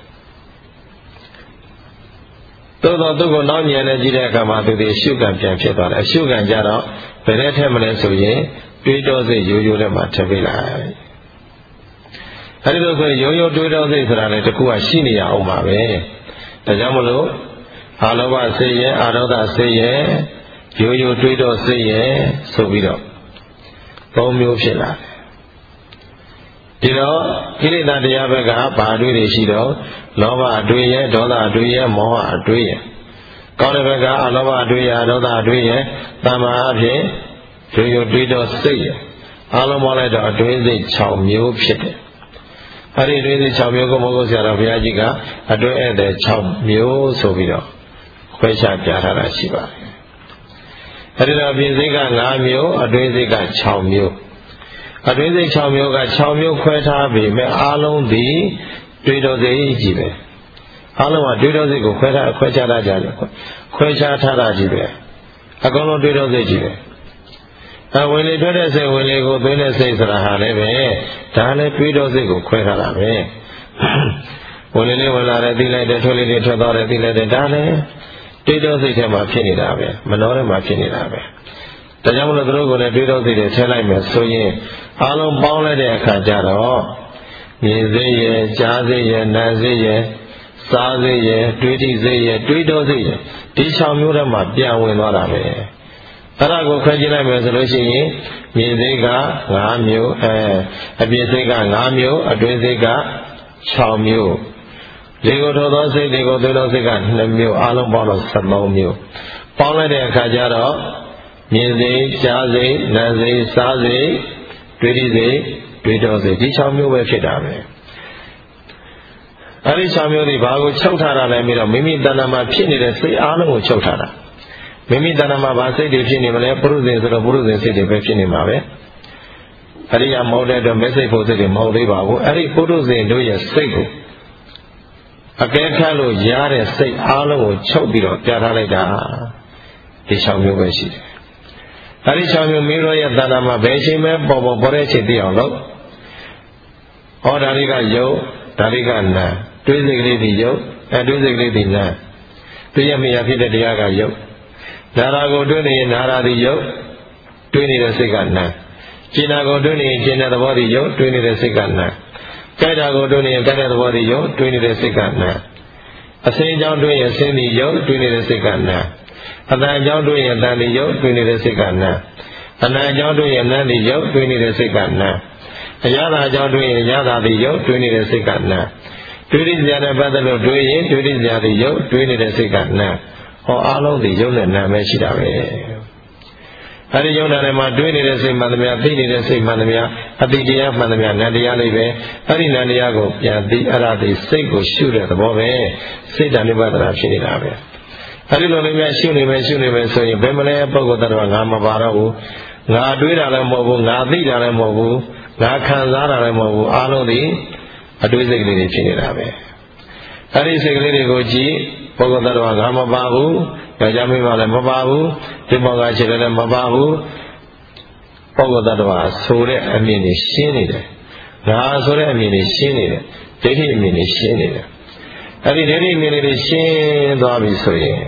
သို့တော့သူ့ကိုနောက်ဉာဏ်နဲ့ကြည့်တဲ့အခါမှာသူဒီရှုခံပြန်ဖြစ်သွားတယ်အရှုခံကြတော့ဘယ်နဲ့ထက်မလဲဆိုရင်တွေးတောစိတ်ရိုးရိုးနဲ့မှထပ်ပေးလိုက်အဲဒီလိုဆိုရိုးရိုးတွေးတောစိတ်ဆိုတာလည်းတခုကရှိနေရအောင်ပါပဲဒါကြောင့်မလို့အာလောဘစိတ်ရဲ့အာဒေါသစိတ်ရဲ့ရိုးရိုးတွေးတောစိတ်ရဲ့ဆိုပြီးတော့သုံးမျိုးဖြစ်လာတယ်ဒီတော့ကိလေသာတရားဘက်ကဘာအတွေ့တွေရှိတော့လောဘအတွေ့ရဲ့ဒေါသအတွေ့ရဲ့မောဟအတွေ့ရဲ့ကောင်းတဲ့ဘက်ကအလောဘအတွေ့ရဲ့ဒေါသအတွေ့ရဲ့တမ္မာအဖြစ်ရိုးရိုးတွေးတော့စိတ်ရအားလုံးပေါင်းလိုက်တော့အတွင်းစိတ်၆မျိုးဖြစ်တယ်။အဲဒီအတွင်းစိတ်၆မျိုးကိုမဟုတ်ဆရာတော်ဘုရားကြီးကအတွင်းဧည့်သည်၆မျိုးဆိုပြီးတော့ခွဲခြားပြထားတာရှိပါတယ်။အဲဒီတော့ပြင်စိတ်က၅မျိုးအတွင်းစိတ်က၆မျိုးအတွင်းစိတ်၆မျိုးက၆မျိုးခွဲထားပြီးမဲ့အားလုံးဒီတွေးတော့စိတ်ကြီးပဲ။အားလုံးကတွေးတော့စိတ်ကိုခွဲထားခွဲခြားထားကြတယ်ခွဲခြားထားတာကြီးပဲ။အကုန်လုံးတွေးတော့စိတ်ကြီးပဲ။အဝင်လေထွက်တဲ့စိတ်ဝင်လေကိုသွင်းတဲ့စိတ်ဆိုတာဟာလည်းပဲဒါလည်းတွေးတော့စိတ်ကိုခွဲထားတာပဲဝင်လေလေးဝင်လာတယ်သိလိုက်တယ်ထွက်လေလေးထွက်သွားတယ်သိလိုက်တယ်ဒါလည်းတွေးတော့စိတ်ထဲမှာဖြစ်နေတာပဲမနှောထဲမှာဖြစ်နေတာပဲဒါကြောင့်မလို့သူတို့ကလည်းတွေးတော့စိတ်တွေထည့်လိုက်မယ်ဆိုရင်အားလုံးပေါင်းလိုက်တဲ့အခါကျတော့မြင်စိတ်ရဲ့ကြားစိတ်ရဲ့နားစိတ်ရဲ့စားစိတ်ရဲ့တွေးတိစိတ်ရဲ့တွေးတော့စိတ်ရဲ့ဒီ၆မျိုးထဲမှာပြန်ဝင်သွားတာပဲအဲ့ဒါကိုခွဲကြည့်လိုက်မယ်ဆိုလို့ရှိရင်မြင်စိတ်က၅မျိုးအဲအပြင်စိတ်က၅မျိုးအတွင်းစိတ်က၆မျိုးလေကိုထောသောစိတ်တွေကိုသွေးသောစိတ်က၂မျိုးအားလုံးပေါင်းတော့၁၃မျိုးပေါင်းလိုက်တဲ့အခါကျတော့မြင်စိတ်ကြားစိတ်နားစိတ်စားစိတ်တွေးတိစိတ်တွေးတော်စိတ်ဒီ၆မျိုးပဲဖြစ်တာပဲအဲ့ဒီ၆မျိုးတွေဘာကိုချုပ်ထားတာလဲပြီးတော့မိမိတဏ္ဍာမှာဖြစ်နေတဲ့စိတ်အားလုံးကိုချုပ်ထားတာမိမိတဏ္ဍာမှာဘာစိတ်တွေဖြစ်နေမလဲပုရုဇဉ်ဆိုတော့ပုရုဇဉ်စိတ်တွေပဲဖြစ်နေမှာပဲအရိယာမဟုတ်တဲ့အတွက်မဲ့စိတ်ဖို့စိတ်တွေမဟုတ်သေးပါဘူးအဲ့ဒီပုရုဇဉ်တို့ရဲ့စိတ်ကိုအကဲခတ်လို့ရတဲ့စိတ်အားလုံးကိုချုပ်ပြီးတော့ပြထားလိုက်တာဒီ၆မျိုးပဲရှိတယ်အဲ့ဒီ၆မျိုးမိရောရဲ့တဏ္ဍာမှာဘယ်အချိန်မှပေါ်ပေါ်ပေါ်တဲ့အချိန်သိအောင်လို့ဟောဒါလေးကယုတ်ဒါလေးကနာတွေးစိတ်ကလေးဒီယုတ်အဲတွေးစိတ်ကလေးဒီနာသိရမရဖြစ်တဲ့တရားကယုတ်နာရာကိုတွေးနေရင်နာရာဒီယုတ်တွေးနေတဲ့စိတ်ကနာကျင်နာကိုတွေးနေရင်ကျင်တဲ့သဘောဒီယုတ်တွေးနေတဲ့စိတ်ကနာကြိုက်တာကိုတွေးနေရင်ကြိုက်တဲ့သဘောဒီယုတ်တွေးနေတဲ့စိတ်ကနာအစင်းကြောင့်တွေးရင်စင်းဒီယုတ်တွေးနေတဲ့စိတ်ကနာအတန်ကြောင့်တွေးရင်တန်ဒီယုတ်တွေးနေတဲ့စိတ်ကနာအနံကြောင့်တွေးရင်နန်းဒီယုတ်တွေးနေတဲ့စိတ်ကနာအရသာကြောင့်တွေးရင်ရသာဒီယုတ်တွေးနေတဲ့စိတ်ကနာတွေးရစရာနဲ့ပတ်သက်လို့တွေးရင်တွေးရစရာဒီယုတ်တွေးနေတဲ့စိတ်ကနာဟောအားလုံးဒီယုတ်နဲ့နာမဲရှိတာပဲအဲဒီယုတ်နာနဲ့မှာတွေးနေတဲ့စိတ်မှန်သမျှသိနေတဲ့စိတ်မှန်သမျှအတိတရားမှန်သမျှနန္တရားလေးပဲအဲဒီနန္တရားကိုပြန်သိအရသည်စိတ်ကိုရှုတဲ့သဘောပဲစိတ်တဏှိပဒနာဖြစ်နေတာပဲအဲဒီလိုလေးများရှုနေမယ်ရှုနေမယ်ဆိုရင်ဘယ်မလဲပုဂ္ဂိုလ်တ attva ငါမပါတော့ဘူးငါတွေးတာလည်းမဟုတ်ဘူးငါသိတာလည်းမဟုတ်ဘူးငါခံစားတာလည်းမဟုတ်ဘူးအားလုံးဒီအတွေးစိတ်ကလေးတွေဖြစ်နေတာပဲအဲဒီစိတ်ကလေးတွေကိုကြည့်ပုဂ္ဂိုလ်တ attva ငါမပါဘူးယောက်ျားမိန်းမလည်းမပါဘူးဒီမောင်ကခြေလည်းမပါဘူးပုဂ္ဂိုလ်တ attva ဆိုတဲ့အမြင်တွေရှင်းနေတယ်ငါဆိုတဲ့အမြင်တွေရှင်းနေတယ်ဒိဋ္ဌိအမြင်တွေရှင်းနေတယ်အဲ့ဒီဒိဋ္ဌိအမြင်တွေရှင်းသွားပြီဆိုရင်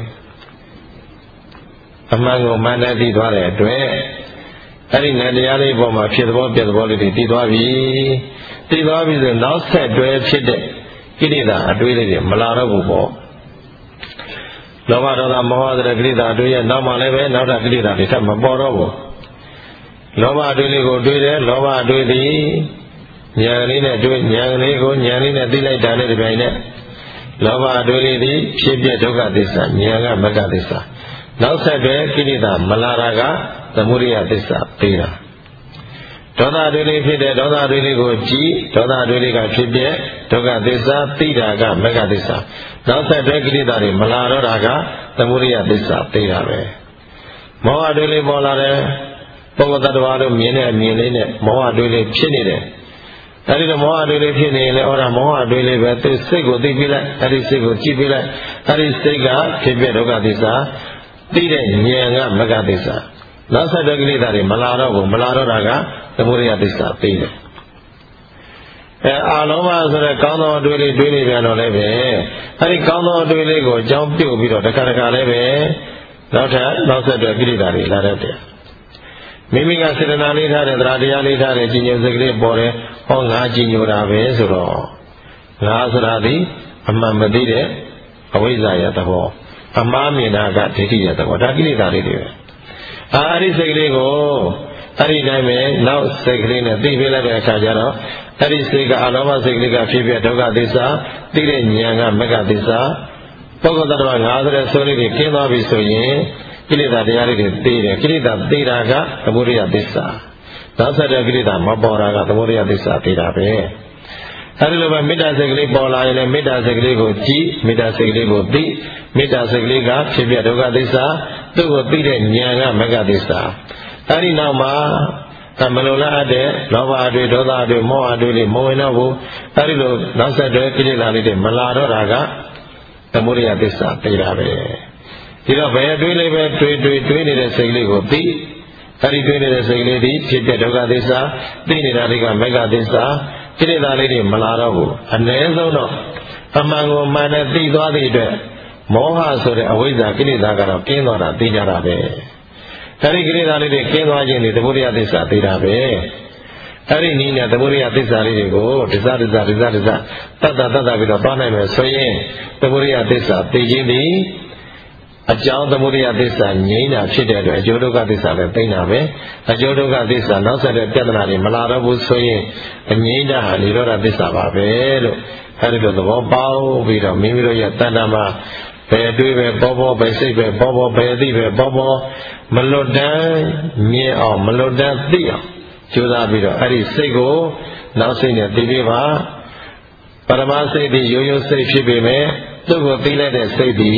အမှန်ကိုမှန်တဲ့သိသွားတဲ့အတွက်အဲ့ဒီဉာဏ်တရားလေးပေါ်မှာဖြစ်သဘောပြသဘောလေးတွေသိသွားပြီသိသွားပြီဆိုနောက်ဆက်တွဲဖြစ်တဲ့ကိလေသာအတွေးလေးတွေမလာတော့ဘူးပေါ့လောဘဒေါသမောဟတဲ့ကိလေသာအတွေးရဲ့နောက်မှလည်းပဲနောက်ထပ်ကိလေသာတွေထပ်မပေါ်တော့ဘူးလောဘအတွေးလေးကိုတွေးတယ်လောဘအတွေးသည်ဉာဏ်လေးနဲ့တွေးဉာဏ်လေးကိုဉာဏ်လေးနဲ့သိလိုက်တာနဲ့ဒီပိုင်းနဲ့လောဘအတွေးလေးသည်ဖြစ်ပြဒုက္ခသစ္စာဉာဏ်ကမဂ္ဂသစ္စာနောက်ဆက်တွဲကိလေသာမလာတာကသမုဒိယသစ္စာသိတာဒေါသတွေလေးဖြစ်တဲ့ဒေါသတွေလေးကိုကြည်ဒေါသတွေလေးကဖြစ်ပြဒုက္ခသစ္စာသိတာကမဂ္ဂသစ္စာနောက်ဆက်တွဲကိလေသာတွေမလာတော့တာကသမုဒိယသစ္စာသိတာပဲမောဟတွေလေးပေါ်လာတယ်ပုဂ္ဂိုလ်တ attva တို့မြင်တဲ့အမြင်လေးနဲ့မောဟတွေလေးဖြစ်နေတယ်အဲဒီတော့မောဟတွေလေးဖြစ်နေရင်လည်းဩဒါမောဟတွေလေးပဲသူစိတ်ကိုသိပြီးလိုက်အဲဒီစိတ်ကိုကြည့်ပြီးလိုက်အဲဒီစိတ်ကဖြစ်ပြဒုက္ခသစ္စာသိတဲ့ဉာဏ်ကမဂ္ဂသစ္စာနောက်ဆက်တဲ့ကိလေသာတွေမလာတော့ဘူးမလာတော့တာကသမုဒိယသစ္စာသိတယ်အဲအာလောဘဆိုတဲ့ကောင်းသောအတွေ့လေးတွေးနေပြန်တော့လည်းပဲအဲဒီကောင်းသောအတွေ့လေးကိုအကြောင်းပြုတ်ပြီးတော့တခါတခါလည်းပဲနောက်ထပ်နောက်ဆက်တဲ့ကိလေသာတွေလာတတ်တယ်မိမိကစေတနာလေးထားတဲ့တရားတရားလေးထားတဲ့ကြီးညိုစိတ်ကလေးပေါ်တယ်ဟောငါကြီးညိုတာပဲဆိုတော့ငါဆိုတာဒီအမှန်မသိတဲ့အဝိဇ္ဇာရဲ့သဘောအမှားမြင်တာကဒိဋ္ဌိရဲ့သဘောဒါကိလေသာလေးတွေပဲအာအဲ့ဒီစိတ်ကလေးကိုအဲ့ဒီတိုင်းပဲနောက်စိတ်ကလေးနဲ့သိပေးလိုက်တဲ့အခါကျတော့အဲ့ဒီစိတ်ကအလောဘစိတ်ကလေးကဖြစ်ပြဒုက္ခသစ္စာသိတဲ့ဉာဏ်ကမဂ္ဂသစ္စာပုဂ္ဂိုလ်တ attva ငါဆိုတဲ့ဆိုလေးတွေကျင်းသွားပြီဆိုရင်ကိလေသာတရားလေးတွေသိတယ်ကိလေသာသိတာကသမုဒိယသစ္စာနောက်ဆက်တဲ့ကိလေသာမပေါ်တာကသမုဒိယသစ္စာသိတာပဲအဲဒီလိုပဲမေတ္တာစိတ်ကလေးပေါ်လာရင်လည်းမေတ္တာစိတ်ကလေးကိုကြည်မေတ္တာစိတ်ကလေးကိုသိမေတ္တာစိတ်ကလေးကဖြစ်ပြဒုက္ခသစ္စာသူ့ကိုသိတဲ့ဉာဏ်ကမဂ္ဂသစ္စာအဲဒီနောက်မှာမလိုလားအပ်တဲ့လောဘအတွေ့ဒေါသအတွေ့မောဟအတွေ့တွေမဝင်တော့ဘူးအဲဒီလိုနောက်ဆက်တွဲကိလေသာလေးတွေမလာတော့တာကသမုဒိယသစ္စာသိတာပဲဒီတော့ဘယ်အတွေ့လေးပဲတွေ့တွေ့တွေ့နေတဲ့စိတ်လေးကိုသိအဲဒီတွေ့နေတဲ့စိတ်လေးဒီဖြစ်ပြဒုက္ခသစ္စာသိနေတာတွေကမဂ္ဂသစ္စာကိလေသာလေးတွေမလာတော့ဘူးအ ਨੇ ဆုံးတော့အမှန်ကိုမှန်နဲ့သိသွားသည့်အတွက်မောဟဆိုတဲ့အဝိဇ္ဇာကိလေသာကတော့ကင်းသွားတာသိကြတာပဲအဲဒီကိလေသာလေးတွေကင်းသွားခြင်းဒီသမုဒိယသစ္စာသိတာပဲအဲဒီနည်းနဲ့သမုဒိယသစ္စာလေးတွေကိုဒဇဒဇဒဇဒဇတတ်တာတတ်တာပြီးတော့သွားနိုင်မယ်ဆိုရင်သမုဒိယသစ္စာသိခြင်းဒီအကြောင်းသမုဒိယသစ္စာငြိမ်းတာဖြစ်တဲ့အတွက်အကျိုးဒုက္ခသစ္စာလည်းသိတာပဲအကျိုးဒုက္ခသစ္စာနောက်ဆက်တဲ့ပြဿနာတွေမလာတော့ဘူးဆိုရင်အငြိမ်းတာဟာនិရောဓသစ္စာပါပဲလို့အဲဒီလိုသဘောပေါက်ပြီးတော့မိမိတို့ရဲ့တဏ္ဍာမှာဘယ်တွေးပဲပေါ်ပေါ်ပဲစိတ်ပဲပေါ်ပေါ်ပဲသိပဲပေါ်ပေါ်မလွတ်တမ်းမြင်အောင်မလွတ်တမ်းသိအောင်ကြိုးစားပြီးတော့အဲ့ဒီစိတ်ကိုနောက်စိတ်နဲ့သိပြီးပါပရမစိတ်ဒီရိုးရိုးစိတ်ဖြစ်ပေမဲ့သူ့ကိုသိလိုက်တဲ့စိတ်ဒီ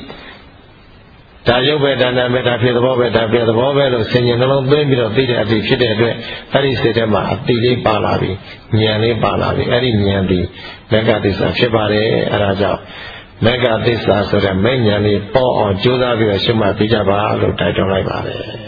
ဒါရုပ်ပဲဒါနာပဲဒါဖြစ်သဘောပဲဒါပြသဘောပဲလို့ဆင်ញင်နှလုံးသွင်းပြီးတော့သိတဲ့အတိဖြစ်တဲ့အတွက်အဲ့ဒီစိတ်ထဲမှာအတိလေးပါလာပြီဉာဏ်လေးပါလာပြီအဲ့ဒီဉာဏ်ဒီမဂ္ဂသစ္စာဖြစ်ပါတယ်အဲ့ဒါကြောင့်မဂ္ဂသစ္စာဆိုတဲ့မဲ့ဉာဏ်လေးပေါ်အောင်ကြိုးစားပြီးတော့ရှုမှတ်ပြကြပါလို့တိုက်တွန်းလိုက်ပါတယ်